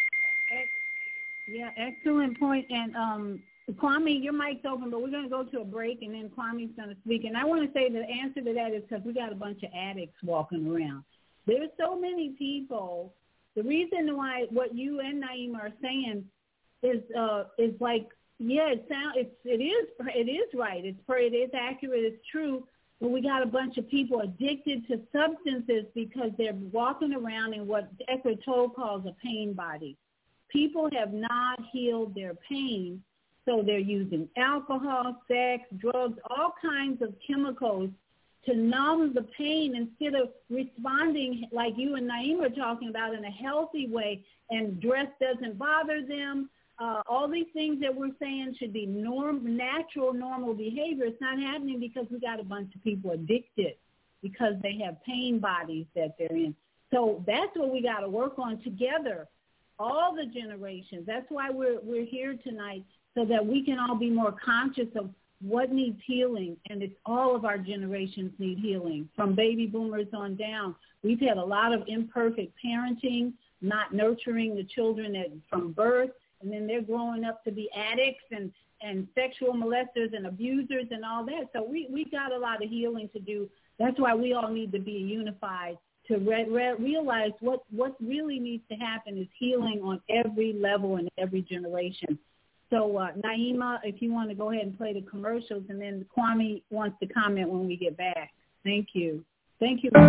Yeah, excellent point. And um, Kwame, your mic's open, but we're going to go to a break, and then Kwame's going to speak. And I want to say the answer to that is because we got a bunch of addicts walking around. There's so many people. The reason why what you and Naima are saying is uh, is like, yeah, it sound it's it is it is right. It's it is accurate. It's true. But we got a bunch of people addicted to substances because they're walking around in what Eckhart Tolle calls a pain body. People have not healed their pain, so they're using alcohol, sex, drugs, all kinds of chemicals to numb the pain instead of responding like you and Naima are talking about in a healthy way, and dress doesn't bother them. Uh, all these things that we're saying should be norm, natural, normal behavior. It's not happening because we got a bunch of people addicted because they have pain bodies that they're in. So that's what we got to work on together, all the generations. That's why we're we're here tonight, so that we can all be more conscious of what needs healing, and it's all of our generations need healing, from baby boomers on down. We've had a lot of imperfect parenting, not nurturing the children at, from birth, and then they're growing up to be addicts and, and sexual molesters and abusers and all that. So we, we got a lot of healing to do. That's why we all need to be unified to re- re- realize what, what really needs to happen is healing on every level and every generation. So, uh, Naima, if you want to go ahead and play the commercials, and then Kwame wants to comment when we get back. Thank you. Thank you,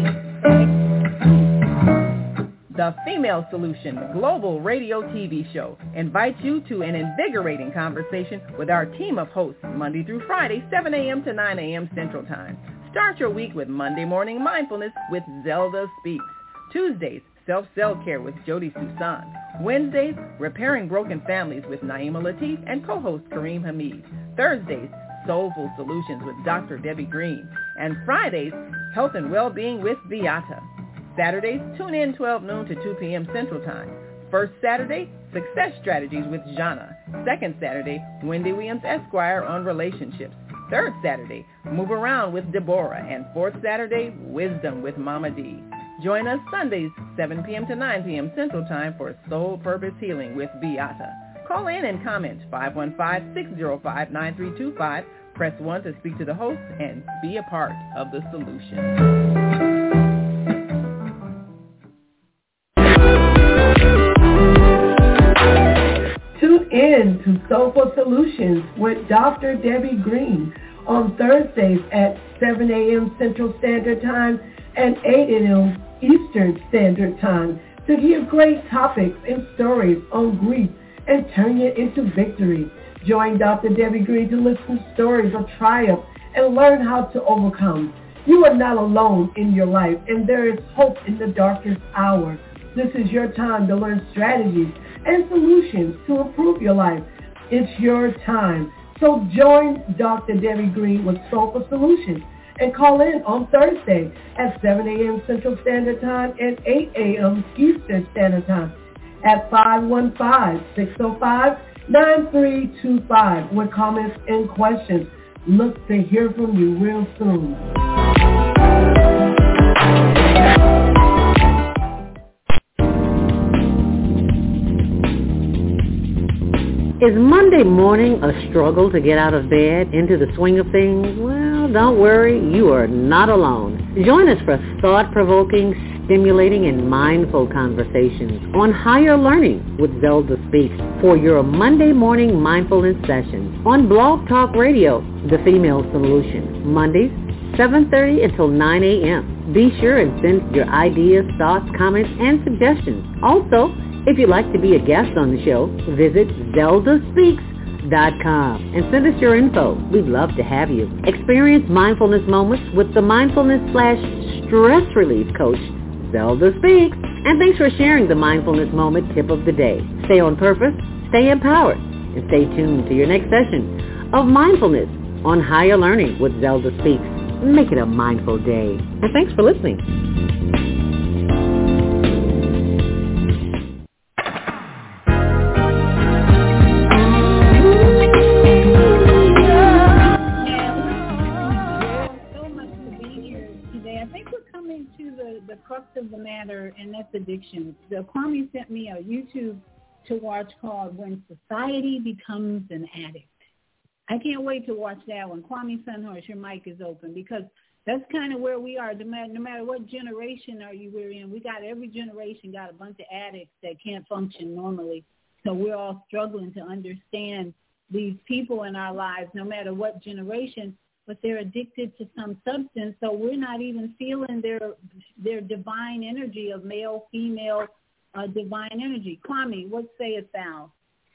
The Female Solution Global Radio T V Show invites you to an invigorating conversation with our team of hosts Monday through Friday, seven a.m. to nine a.m. Central Time. Start your week with Monday Morning Mindfulness with Zelda Speaks. Tuesdays, Self-Cell Care with Jody Susan. Wednesdays, Repairing Broken Families with Naima Latif and co-host Kareem Hamid. Thursdays, Soulful Solutions with Doctor Debbie Green. And Fridays, Health and Wellbeing with Beata. Saturdays, tune in twelve noon to two p.m. Central Time. First Saturday, Success Strategies with Jana. Second Saturday, Wendy Williams Esquire on relationships. Third Saturday, Move Around with Deborah. And fourth Saturday, Wisdom with Mama D. Join us Sundays, seven p.m. to nine p.m. Central Time for Soul Purpose Healing with Beata. Call in and comment five one five, six zero five, nine three two five. Press one to speak to the host and be a part of the solution. Tune in to Soulful Solutions with Doctor Debbie Green on Thursdays at seven a.m. Central Standard Time and eight a.m. Eastern Standard Time to hear great topics and stories on grief and turn it into victory. Join Doctor Debbie Green to listen to stories of triumph and learn how to overcome. You are not alone in your life, and there is hope in the darkest hour. This is your time to learn strategies and solutions to improve your life. It's your time So join Doctor Debbie Green with Soulful Solutions and call in on Thursday at seven a.m. Central Standard Time and eight a.m. Eastern Standard Time at five one five, six oh five, nine three two five with comments and questions. Look to hear from you real soon. Is Monday morning a struggle to get out of bed into the swing of things? Well, don't worry, you are not alone. Join us for thought-provoking, stimulating, and mindful conversations on Higher Learning with Zelda Speaks for your Monday morning mindfulness sessions on Blog Talk Radio, The Female Solution, Mondays, seven thirty until nine a.m. Be sure and send your ideas, thoughts, comments, and suggestions. Also, if you'd like to be a guest on the show, visit zelda speaks dot com and send us your info. We'd love to have you. Experience mindfulness moments with the mindfulness slash stress relief coach, Zelda Speaks. And thanks for sharing the mindfulness moment tip of the day. Stay on purpose, stay empowered, and stay tuned to your next session of mindfulness on Higher Learning with Zelda Speaks. Make it a mindful day. And thanks for listening. The crux of the matter, and that's addiction. The Kwame sent me a YouTube to watch called When Society Becomes an Addict. I can't wait to watch that one. Kwame Sunhorse, your mic is open, because that's kind of where we are. No matter, no matter what generation are you we're in, we got every generation got a bunch of addicts that can't function normally. So we're all struggling to understand these people in our lives, no matter what generation, but they're addicted to some substance, so we're not even feeling their their divine energy of male, female, uh, divine energy. Kwame, what sayest thou?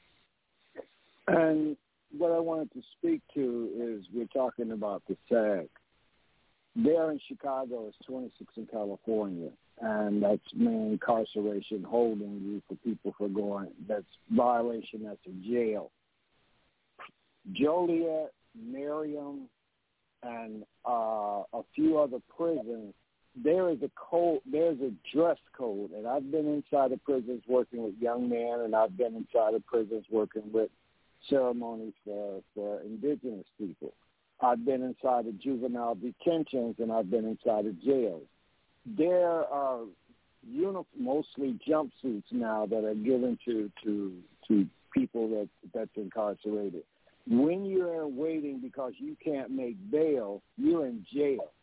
And what I wanted to speak to is we're talking about the S A G. There in Chicago is twenty-six in California, and that's main incarceration, holding you for people for going, that's violation, that's a jail. Joliet, Miriam, and uh, a few other prisons, there is a code, there's a dress code, and I've been inside of prisons working with young men, and I've been inside of prisons working with ceremonies for, for indigenous people. I've been inside of juvenile detentions, and I've been inside of jails. There are uni- mostly jumpsuits now that are given to, to, to people that that's incarcerated. When you're in waiting because you can't make bail, you're in jail.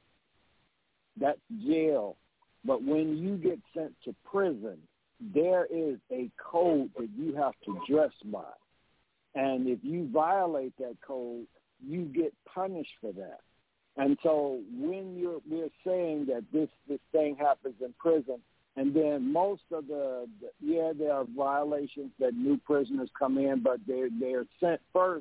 That's jail. But when you get sent to prison, there is a code that you have to dress by. And if you violate that code, you get punished for that. And so when you're we're saying that this, this thing happens in prison, and then most of the, the yeah, there are violations that new prisoners come in, but they're, they're sent first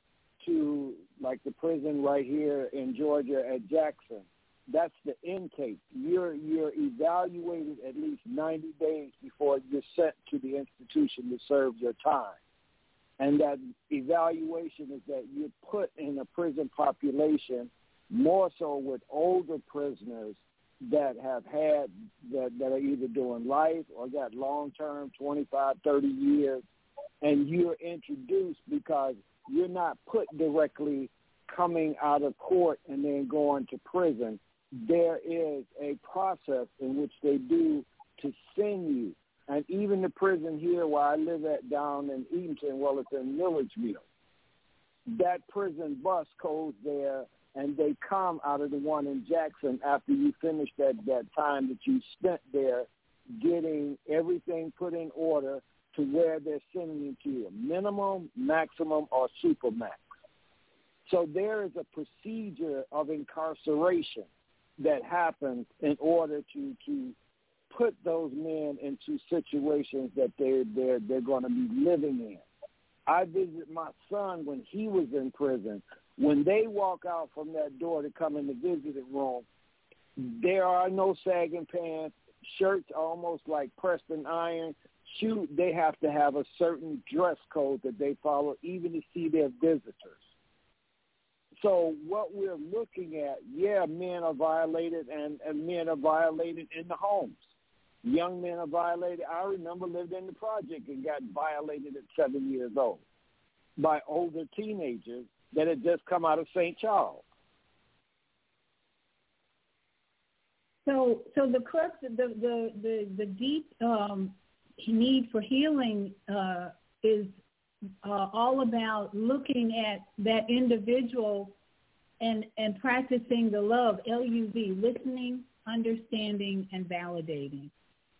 to, like the prison right here in Georgia at Jackson. That's the intake. You're you're evaluated at least ninety days before you're sent to the institution to serve your time. And that evaluation is that you're put in a prison population, more so with older prisoners that have had, that, that are either doing life or got long-term, twenty-five, thirty years, and you're introduced because you're not put directly coming out of court and then going to prison. There is a process in which they do to send you. And even the prison here where I live at down in Eatonton, well, it's in Milledgeville, that prison bus goes there, and they come out of the one in Jackson after you finish that, that time that you spent there getting everything put in order to where they're sending you to, a minimum, maximum, or supermax. So there is a procedure of incarceration that happens in order to, to put those men into situations that they're, they're, they're going to be living in. I visited my son when he was in prison. When they walk out from that door to come in the visiting room, there are no sagging pants, shirts almost like pressed in iron. Shoot, they have to have a certain dress code that they follow even to see their visitors. So what we're looking at, yeah, men are violated, and, and men are violated in the homes. Young men are violated. I remember lived in the project and got violated at seven years old by older teenagers that had just come out of Saint Charles. So, so the crux, the the the, the deep um, need for healing uh, is uh, all about looking at that individual and and practicing the love, L U V, listening, understanding, and validating.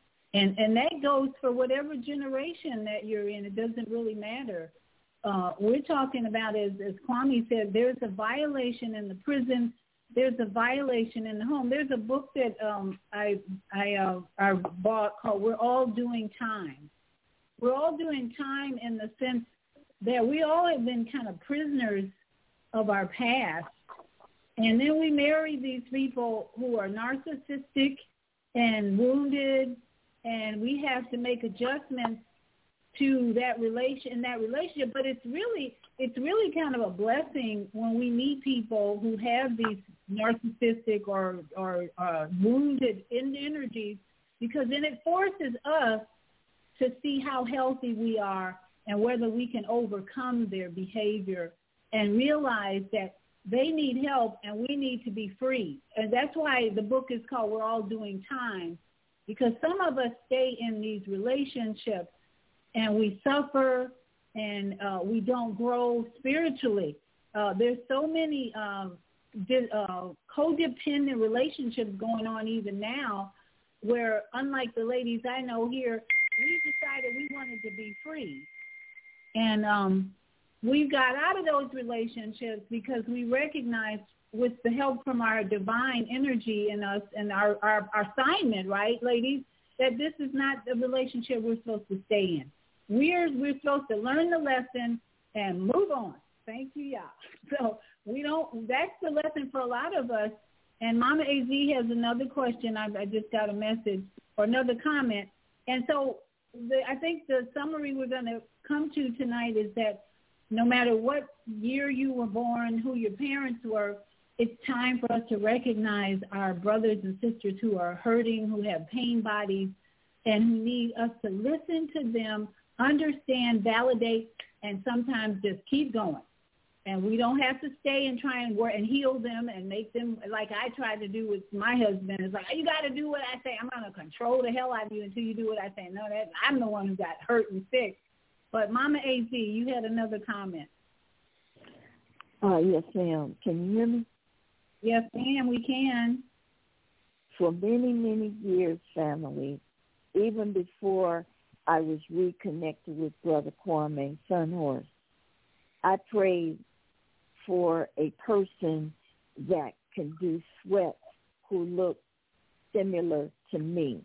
And and that goes for whatever generation that you're in. It doesn't really matter. Uh, we're talking about, as, as Kwame said, there's a violation in the prison. There's a violation in the home. There's a book that um, I I, uh, I bought called We're All Doing Time. We're all doing time in the sense that we all have been kind of prisoners of our past. And then we marry these people who are narcissistic and wounded, and we have to make adjustments to that relation in that relationship. But it's really it's really kind of a blessing when we meet people who have these narcissistic or or uh, wounded energies, because then it forces us to see how healthy we are and whether we can overcome their behavior and realize that they need help and we need to be free. And that's why the book is called We're All Doing Time, because some of us stay in these relationships and we suffer and uh, we don't grow spiritually. Uh, there's so many um, di- uh, codependent relationships going on even now where, unlike the ladies I know here, we decided we wanted to be free. And um, we got out of those relationships because we recognized, with the help from our divine energy in us and our, our, our assignment, right, ladies, that this is not the relationship we're supposed to stay in. We're we're supposed to learn the lesson and move on. Thank you, y'all. So we don't. That's the lesson for a lot of us. And Mama A Z has another question. I, I just got a message or another comment. And so the, I think the summary we're going to come to tonight is that no matter what year you were born, who your parents were, it's time for us to recognize our brothers and sisters who are hurting, who have pain bodies, and who need us to listen to them, understand, validate, and sometimes just keep going. And we don't have to stay and try and work and heal them and make them, like I tried to do with my husband. It's like, you got to do what I say. I'm going to control the hell out of you until you do what I say. No, that I'm the one who got hurt and sick. But Mama A Z, you had another comment. Uh, yes, ma'am. Can you hear me? Yes, ma'am, we can. For many, many years, family, even before I was reconnected with Brother Kwame Sunhorse, I prayed for a person that can do sweat who looked similar to me.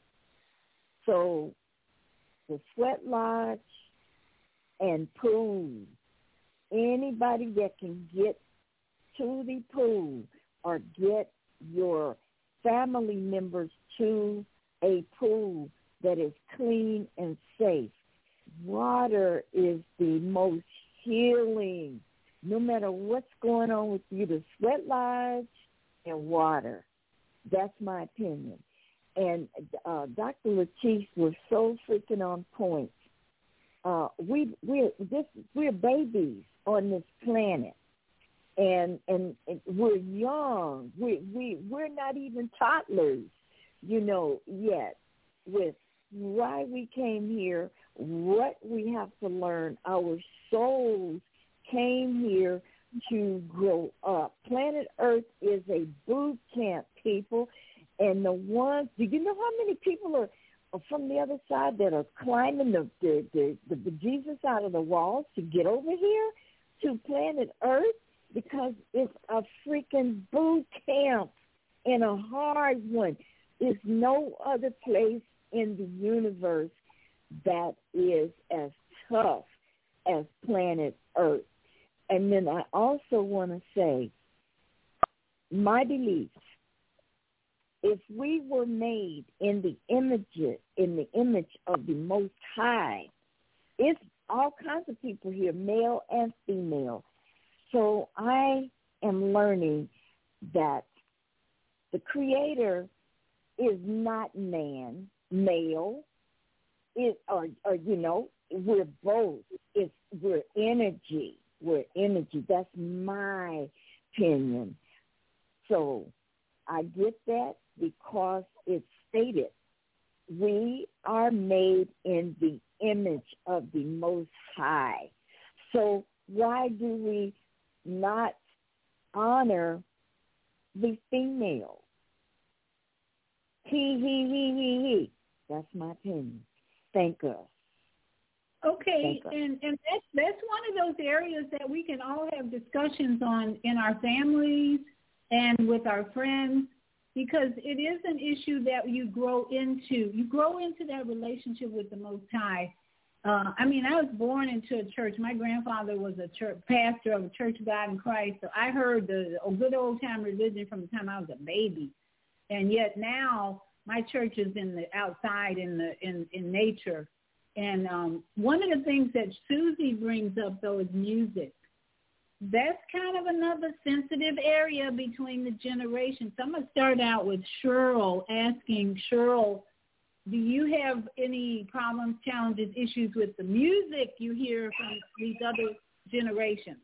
So the Sweat Lodge and pool, anybody that can get to the pool or get your family members to a pool that is clean and safe. Water is the most healing, no matter what's going on with you, the Sweat Lodge and water. That's my opinion. And uh, Doctor Lateef was so freaking on point. Uh, we we're this we're babies on this planet, and and, and we're young. We we we're not even toddlers, you know, yet. With why we came here, what we have to learn. Our souls came here to grow up. Planet Earth is a boot camp, people, and the ones. Do you know how many people are? From the other side that are climbing the the, the the the Jesus out of the walls to get over here to planet Earth, because it's a freaking boot camp and a hard one. There's no other place in the universe that is as tough as planet Earth. And then I also want to say, my belief, if we were made in the image, in the image of the Most High, it's all kinds of people here, male and female. So I am learning that the Creator is not man, male, it, or, or, you know, we're both. It's, we're energy. We're energy. That's my opinion. So I get that because it's stated. We are made in the image of the Most High. So why do we not honor the female? He, he, he, he, he. That's my opinion. Thank us. Okay, and, and that's, that's one of those areas that we can all have discussions on in our families and with our friends, because it is an issue that you grow into. You grow into that relationship with the Most High. Uh, I mean, I was born into a church. My grandfather was a church pastor of a Church of God in Christ, so I heard the good old-time religion from the time I was a baby. And yet now my church is in the outside in the in, in nature. And um, one of the things that Susie brings up, though, is music. That's kind of another sensitive area between the generations. So I'm going to start out with Cheryl, asking Cheryl, do you have any problems, challenges, issues with the music you hear from these other generations?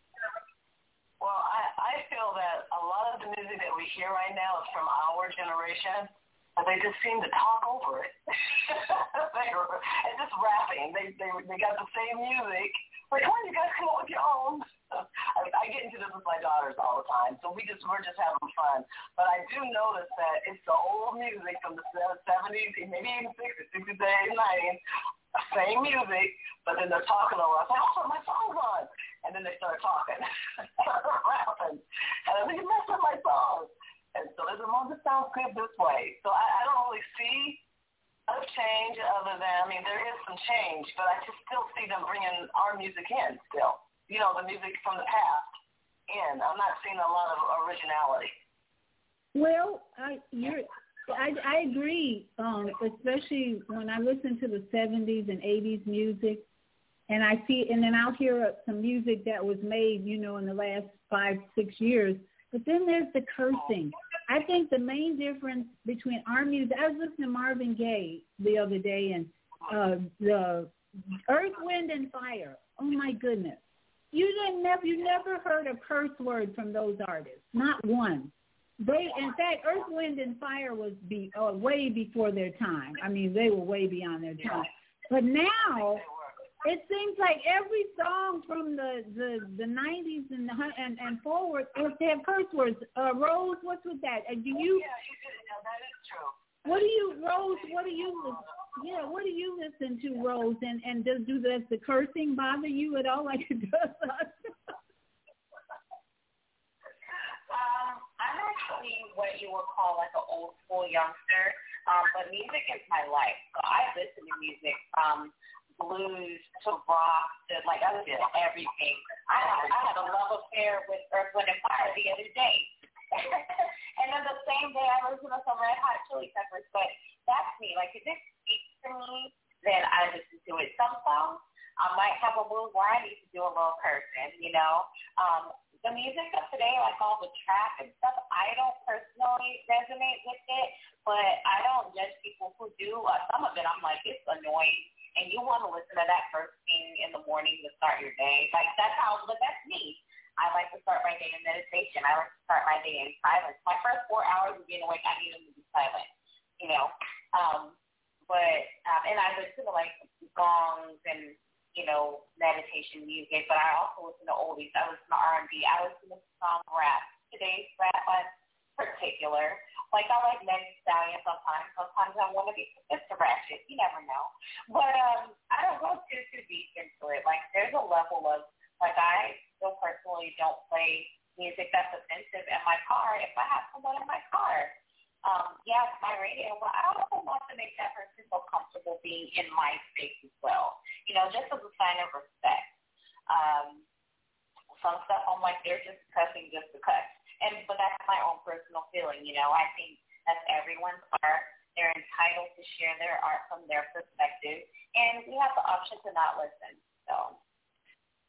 Well, I, I feel that a lot of the music that we hear right now is from our generation. But they just seem to talk over it. they were, it's just rapping. They, they they got the same music. Like, why don't you guys come up with your own? I, I get into this with my daughters all the time, so we just we're just having fun. But I do notice that it's the old music from the seventies, maybe even sixties, sixties, nineties, same music. But then they're talking over. I say, I'll put my songs on, and then they start talking, rapping, and I think you messed up my songs. And so there's a moment that sounds good this way. So I, I don't really see a change other than, I mean, there is some change, but I just still see them bringing our music in still. You know, the music from the past in. I'm not seeing a lot of originality. Well, I you're, I, I agree, um, especially when I listen to the seventies and eighties music, and I see, and then I'll hear some music that was made, you know, in the last five, six years. But then there's the cursing. I think the main difference between our music, I was listening to Marvin Gaye the other day, and uh, the Earth, Wind, and Fire. Oh my goodness, you didn't never, you never heard a curse word from those artists, not one. They, in fact, Earth, Wind, and Fire was be uh, way before their time. I mean, they were way beyond their time. But now, it seems like every song from the, the, the nineties and, the, and and forward, they have curse words. Uh, Rose, what's with that? Uh, do you? Yeah, you did. No, that is true. What do you, Rose? What do you? Yeah, what do you listen to, Rose? And and does do does the cursing bother you at all, like it does us? um, I'm actually what you would call like an old school youngster. Um, but music is my life, so I listen to music from blues to rock to like I listen to everything. I had, I had a love affair with Earth, Wind, and Fire the other day, and then the same day I listened to some Red Hot Chili Peppers. But that's me. Like if it speaks to me, then I listen to it. Some songs I might have a mood where I need to do a little cursing. You know, um, the music of today, like all the trap and stuff, I don't personally resonate with it, but I don't judge people who do. Uh, some of it, I'm like, it's annoying. And you want to listen to that first thing in the morning to start your day. Like, that's how, but that's me. I like to start my day in meditation. I like to start my day in silence. My first four hours of being awake, I need them to be silent, you know. Um, but, um, and I listen to, like, gongs and, you know, meditation music, but I also listen to oldies. I listen to R and B. I listen to some rap. Today's rap in particular. Like, I like Meg Thee Stallion sometimes. Sometimes I want to be just a ratchet. You never know. But um, I don't go too, too deep into it. Like, there's a level of, like, I still personally don't play music that's offensive in my car if I have someone in my car. Um, yeah, it's my radio, but I also want to make that person feel comfortable being in my space as well. You know, just as a sign of respect. Um, some stuff I'm like, they're just cussing just to cuss. And but that's my own personal feeling, you know. I think that's everyone's art. They're entitled to share their art from their perspective, and we have the option to not listen. So,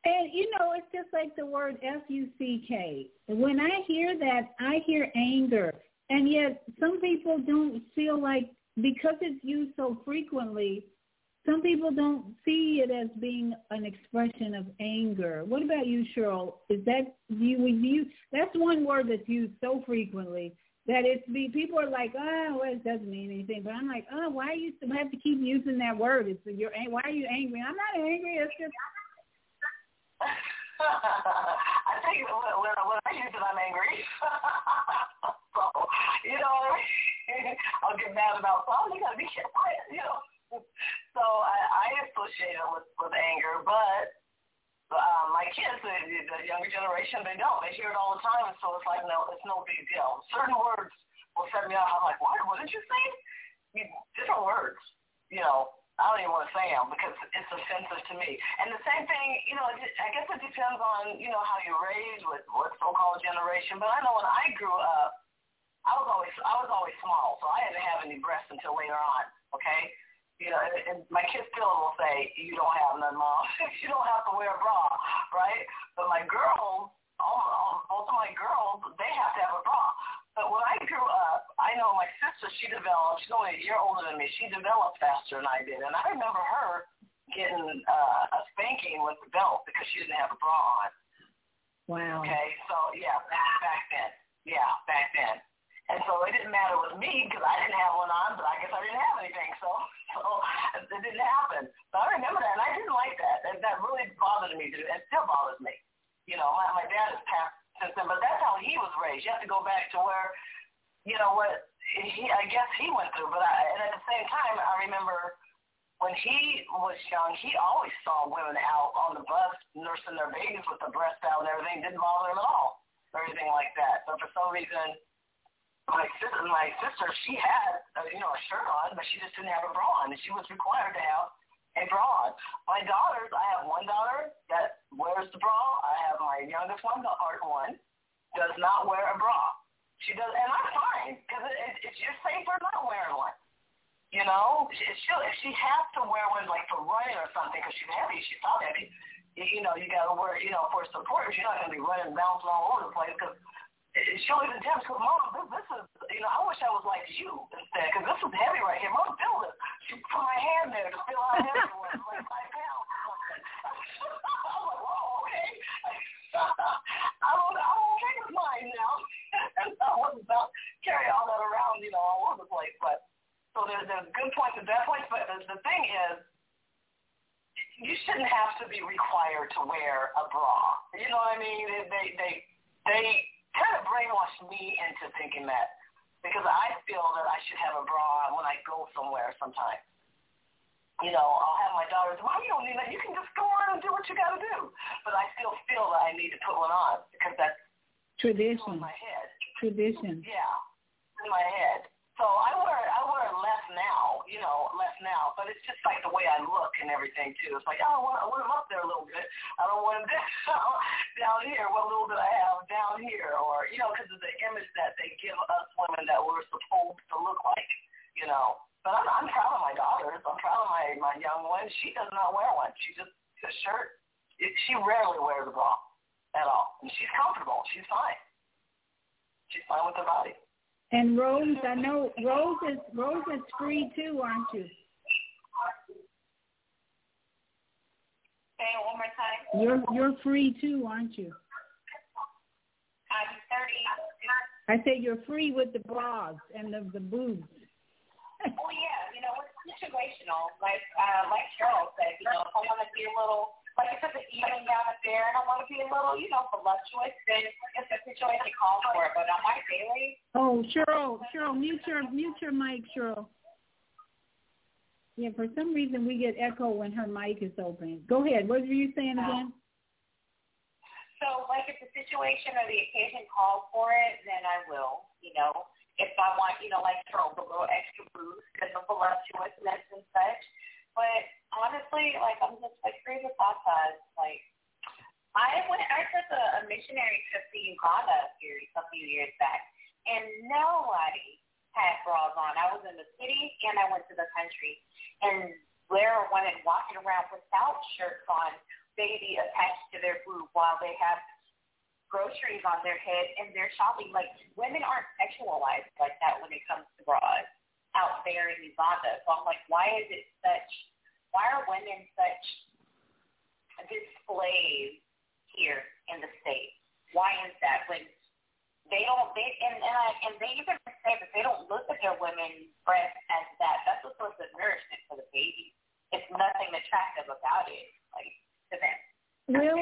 And, you know, it's just like the word F U C K. When I hear that, I hear anger. And yet some people don't feel like, because it's used so frequently, some people don't see it as being an expression of anger. What about you, Cheryl? Is that, you, you, that's one word that's used so frequently that it's be, people are like, oh, well, it doesn't mean anything. But I'm like, oh, why you have to keep using that word? It's you're, why are you angry? I'm not angry. It's just... I think when, when, when I use it, I'm angry. So, you know, I'll get mad about something. You got to be quiet, you know. So I, I associate it with, with anger, but um, my kids, the, the younger generation, they don't. They hear it all the time, and so it's like, no, it's no big deal. Certain words will set me off. I'm like, what? What did you say? You, different words, you know. I don't even want to say them because it's offensive to me. And the same thing, you know, I guess it depends on, you know, how you're raised with what so-called generation. But I know when I grew up, I was always I was always small, so I didn't have any breasts until later on. Okay, you know, and, and my kids still will say, "You don't have none, Mom. You don't have to wear a bra, right?" But my girls, all, both of my girls, they have to have a bra. But when I grew up, I know my sister, she developed, she's only a year older than me, she developed faster than I did. And I remember her getting uh, a spanking with the belt because she didn't have a bra on. Wow. Okay, so yeah, back, back then. Yeah, back then. And so it didn't matter with me because I didn't have one on, but I guess I didn't have anything. So, so it didn't happen. But I remember that, and I didn't like that. And that really bothered me. It still bothers me. You know, my, my dad has passed since then, but that's how he was raised. You have to go back to where, you know, what he, I guess he went through. But I, and at the same time, I remember when he was young, he always saw women out on the bus nursing their babies with the breast out and everything. It didn't bother him at all or anything like that. But for some reason, my sister, my sister, she had, uh, you know, a shirt on, but she just didn't have a bra on, and she was required to have a bra on. My daughters, I have one daughter that wears the bra. I have my youngest one, the art one, does not wear a bra. She does, and I'm fine because it, it, it's just safer not wearing one. You know, she, she'll, if she has to wear one like for running or something because she's heavy, she's so heavy. You, you know, you got to wear, you know, for support. You're not going to be running and bouncing all over the place because she'll even tell me, because Mom, this, this is, you know, I wish I was like you instead because this is heavy right here. Mom, feel it. She put my hand there to feel how heavy it was, like five pounds. I'm like, whoa, okay. I'm, I'm okay with mine now. And I wasn't about to carry all that around, you know, all over the place. But so there's, there's good points and bad points. But the, the thing is, you shouldn't have to be required to wear a bra. You know what I mean? They they they, they kind of brainwashed me into thinking that because I feel that I should have a bra when I go somewhere sometimes. You know, I'll have my daughters, well, you don't need that. You can just go on and do what you got to do. But I still feel that I need to put one on because that's tradition. In my head. Tradition. Yeah, in my head. So I wear I wear less now, you know, less now. But it's just like the way I look and everything too. It's like, oh, I want, I want them up there a little bit. I don't want them down here. What little bit I have down here, or you know, because of the image that they give us women that we're supposed to look like, you know. But I'm, I'm proud of my daughters. I'm proud of my, my young one. She does not wear one. She just a shirt. It, she rarely wears a bra at all. And she's comfortable. She's fine. She's fine with her body. And Rose, I know Rose is Rose is free too, aren't you? Say it one more time. You're you're free too, aren't you? I'm thirty. I say you're free with the bras and the the boobs. Oh yeah, you know it's situational. Like uh, like Cheryl said, you know, if I want to be a little, like if it's an evening down at there, and I want to be a little, you know, voluptuous, then if the situation calls for it. But on my daily. Oh, Cheryl, Cheryl, mute your mute your mic, Cheryl. Yeah, for some reason we get echo when her mic is open. Go ahead. What were you saying again? So, like, if the situation or the occasion calls for it, then I will, you know. If I want, you know, like Cheryl, a little extra boost because of voluptuousness and such. But honestly, like, I'm just, like, free with baptized. Like, I went, I took a, a missionary trip to Uganda a few, a few years back, and nobody had bras on. I was in the city, and I went to the country. And there, when I walking around without shirts on baby attached to their boob while they have groceries on their head and they're shopping. Like, women aren't sexualized like that when it comes to bras out there in Uganda. So I'm like, why is it such, why are women such displays here in the States? Why is that when they don't, they, and, and, I, and they even say that they don't look at their women's breasts as that. That's a source of nourishment for the baby. It's nothing attractive about it, like, to them. Well,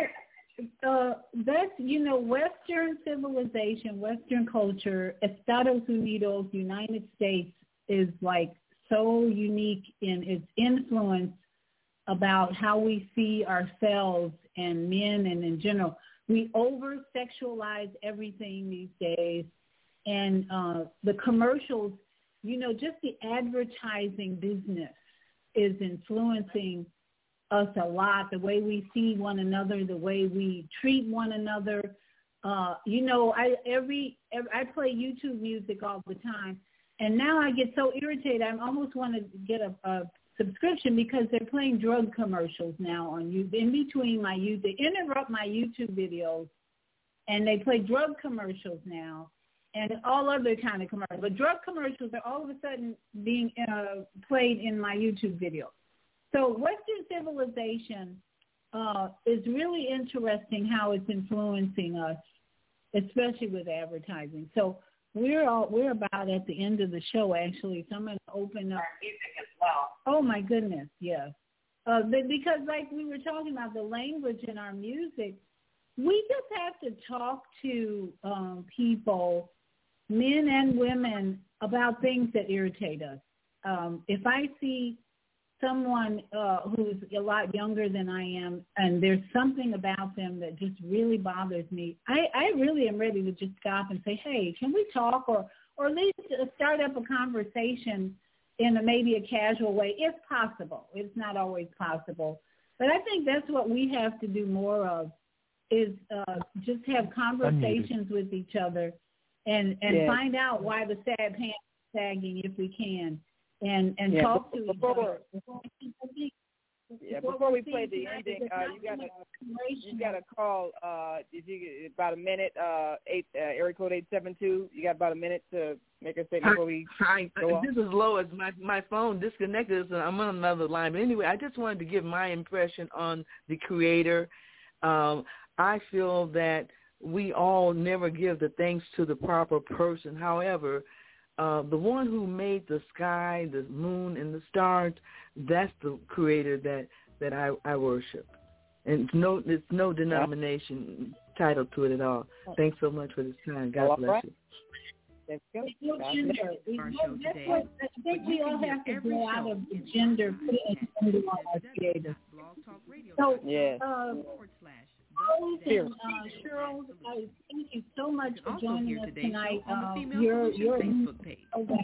uh, that's, you know, Western civilization, Western culture, Estados Unidos, United States, is like so unique in its influence about how we see ourselves and men and in general. We over-sexualize everything these days. And uh, the commercials, you know, just the advertising business is influencing us a lot, the way we see one another, the way we treat one another. Uh, you know, I every, every I play YouTube music all the time, and now I get so irritated. I almost want to get a, a subscription because they're playing drug commercials now on YouTube. In between my YouTube, they interrupt my YouTube videos, and they play drug commercials now, and all other kind of commercials. But drug commercials are all of a sudden being uh, played in my YouTube videos. So Western civilization uh, is really interesting how it's influencing us, especially with advertising. So we're all, we're about at the end of the show, actually. So I'm going to open up. Our music as well. Oh, my goodness, yes. Uh, because like we were talking about the language in our music, we just have to talk to um, people, men and women, about things that irritate us. Um, if I see someone uh, who's a lot younger than I am, and there's something about them that just really bothers me, I, I really am ready to just stop and say, hey, can we talk, or, or at least start up a conversation in a, maybe a casual way, if possible. It's not always possible. But I think that's what we have to do more of, is uh, just have conversations with each other and, and yes. find out why the sad pants is sagging if we can. And and yeah, talk before, to each before, other. Yeah, before we play the ending, uh, you got to you got to call. Uh, if you get about a minute, uh, eight uh, area code eight seven two. You got about a minute to make a statement before we Hi, go off. This is Lois. My my phone disconnected, so I'm on another line. But anyway, I just wanted to give my impression on the Creator. Um, I feel that we all never give the thanks to the proper person. However, Uh, the one who made the sky, the moon, and the stars, that's the Creator that, that I, I worship. And it's no, it's no denomination title to it at all. Thanks so much for this time. God All bless right. you. There's no gender. That's what I think we all have to go out of the gender, put it in gender on our Creator. So, yes. uh, Rose and uh, Cheryl, uh, thank you so much for joining us tonight. Uh, you're, you're okay.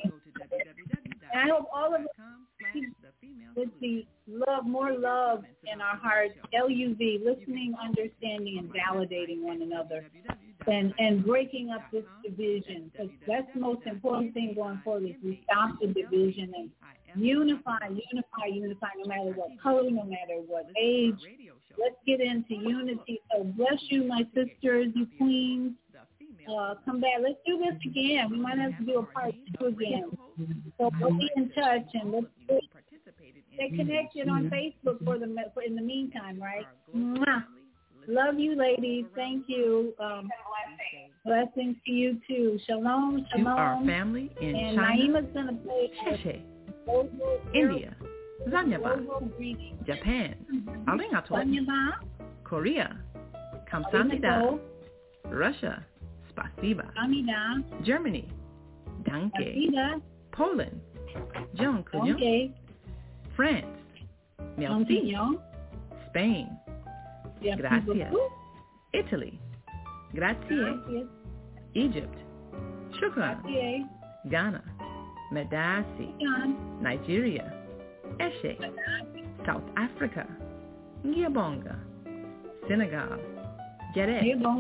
And I hope all of us keep with the love, more love in our hearts, L U V, listening, understanding, and validating one another, and, and breaking up this division, because that's the most important thing going forward, is we stop the division and unify, unify, unify, no matter what color, no matter what age. Let's get into unity. So bless you, my sisters, you queens. Uh, come back. Let's do this again. We might have to do a part two again. So we'll be in touch, and let's stay connected on Facebook for the for in the meantime, right? Mwah. Love you, ladies. Thank you. Um, blessings to you too. Shalom, shalom. To our family in and China, Naima's gonna play Sheshe, India, Zanyaba, Japan, Arigato, Korea, Kamsahamnida, Russia, Spasiba, Germany, Danke, Poland, John Kunyo, France, Merci, Spain, Gracias, Italy, Grazie, Egypt, Shukran, Ghana, Medasi, Nigeria, Eshe, South Africa, Ngiyabonga, Senegal, Gere,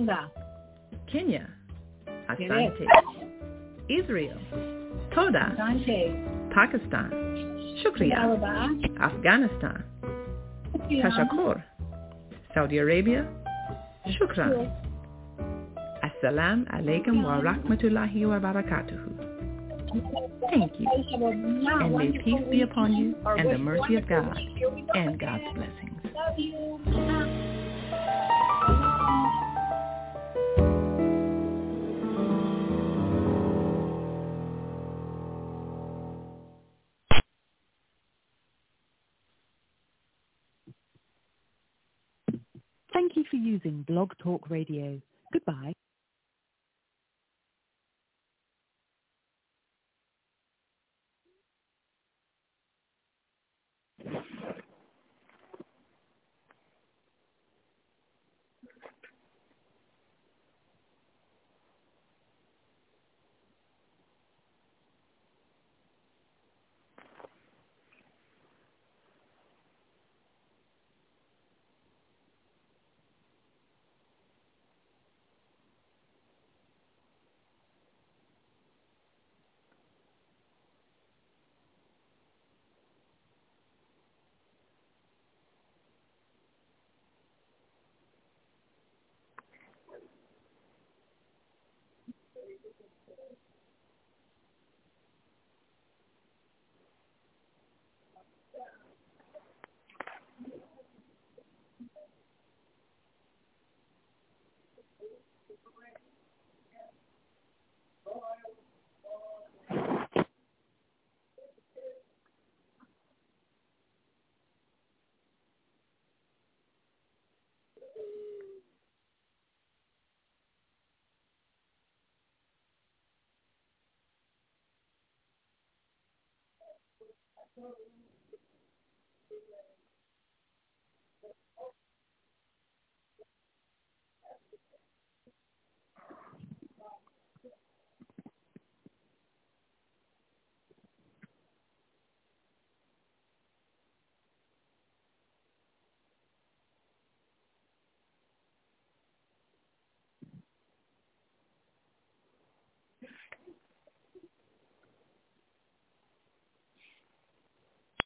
Kenya, Asante, Israel, Toda, Pakistan, Shukriya, Afghanistan, Tashakkur, Saudi Arabia, shukran. Assalamu alaikum wa rahmatullahi wa barakatuhu. Thank you. And may peace be upon you and the mercy of God and God's blessings. Love you. Thank you for using Blog Talk Radio. Goodbye.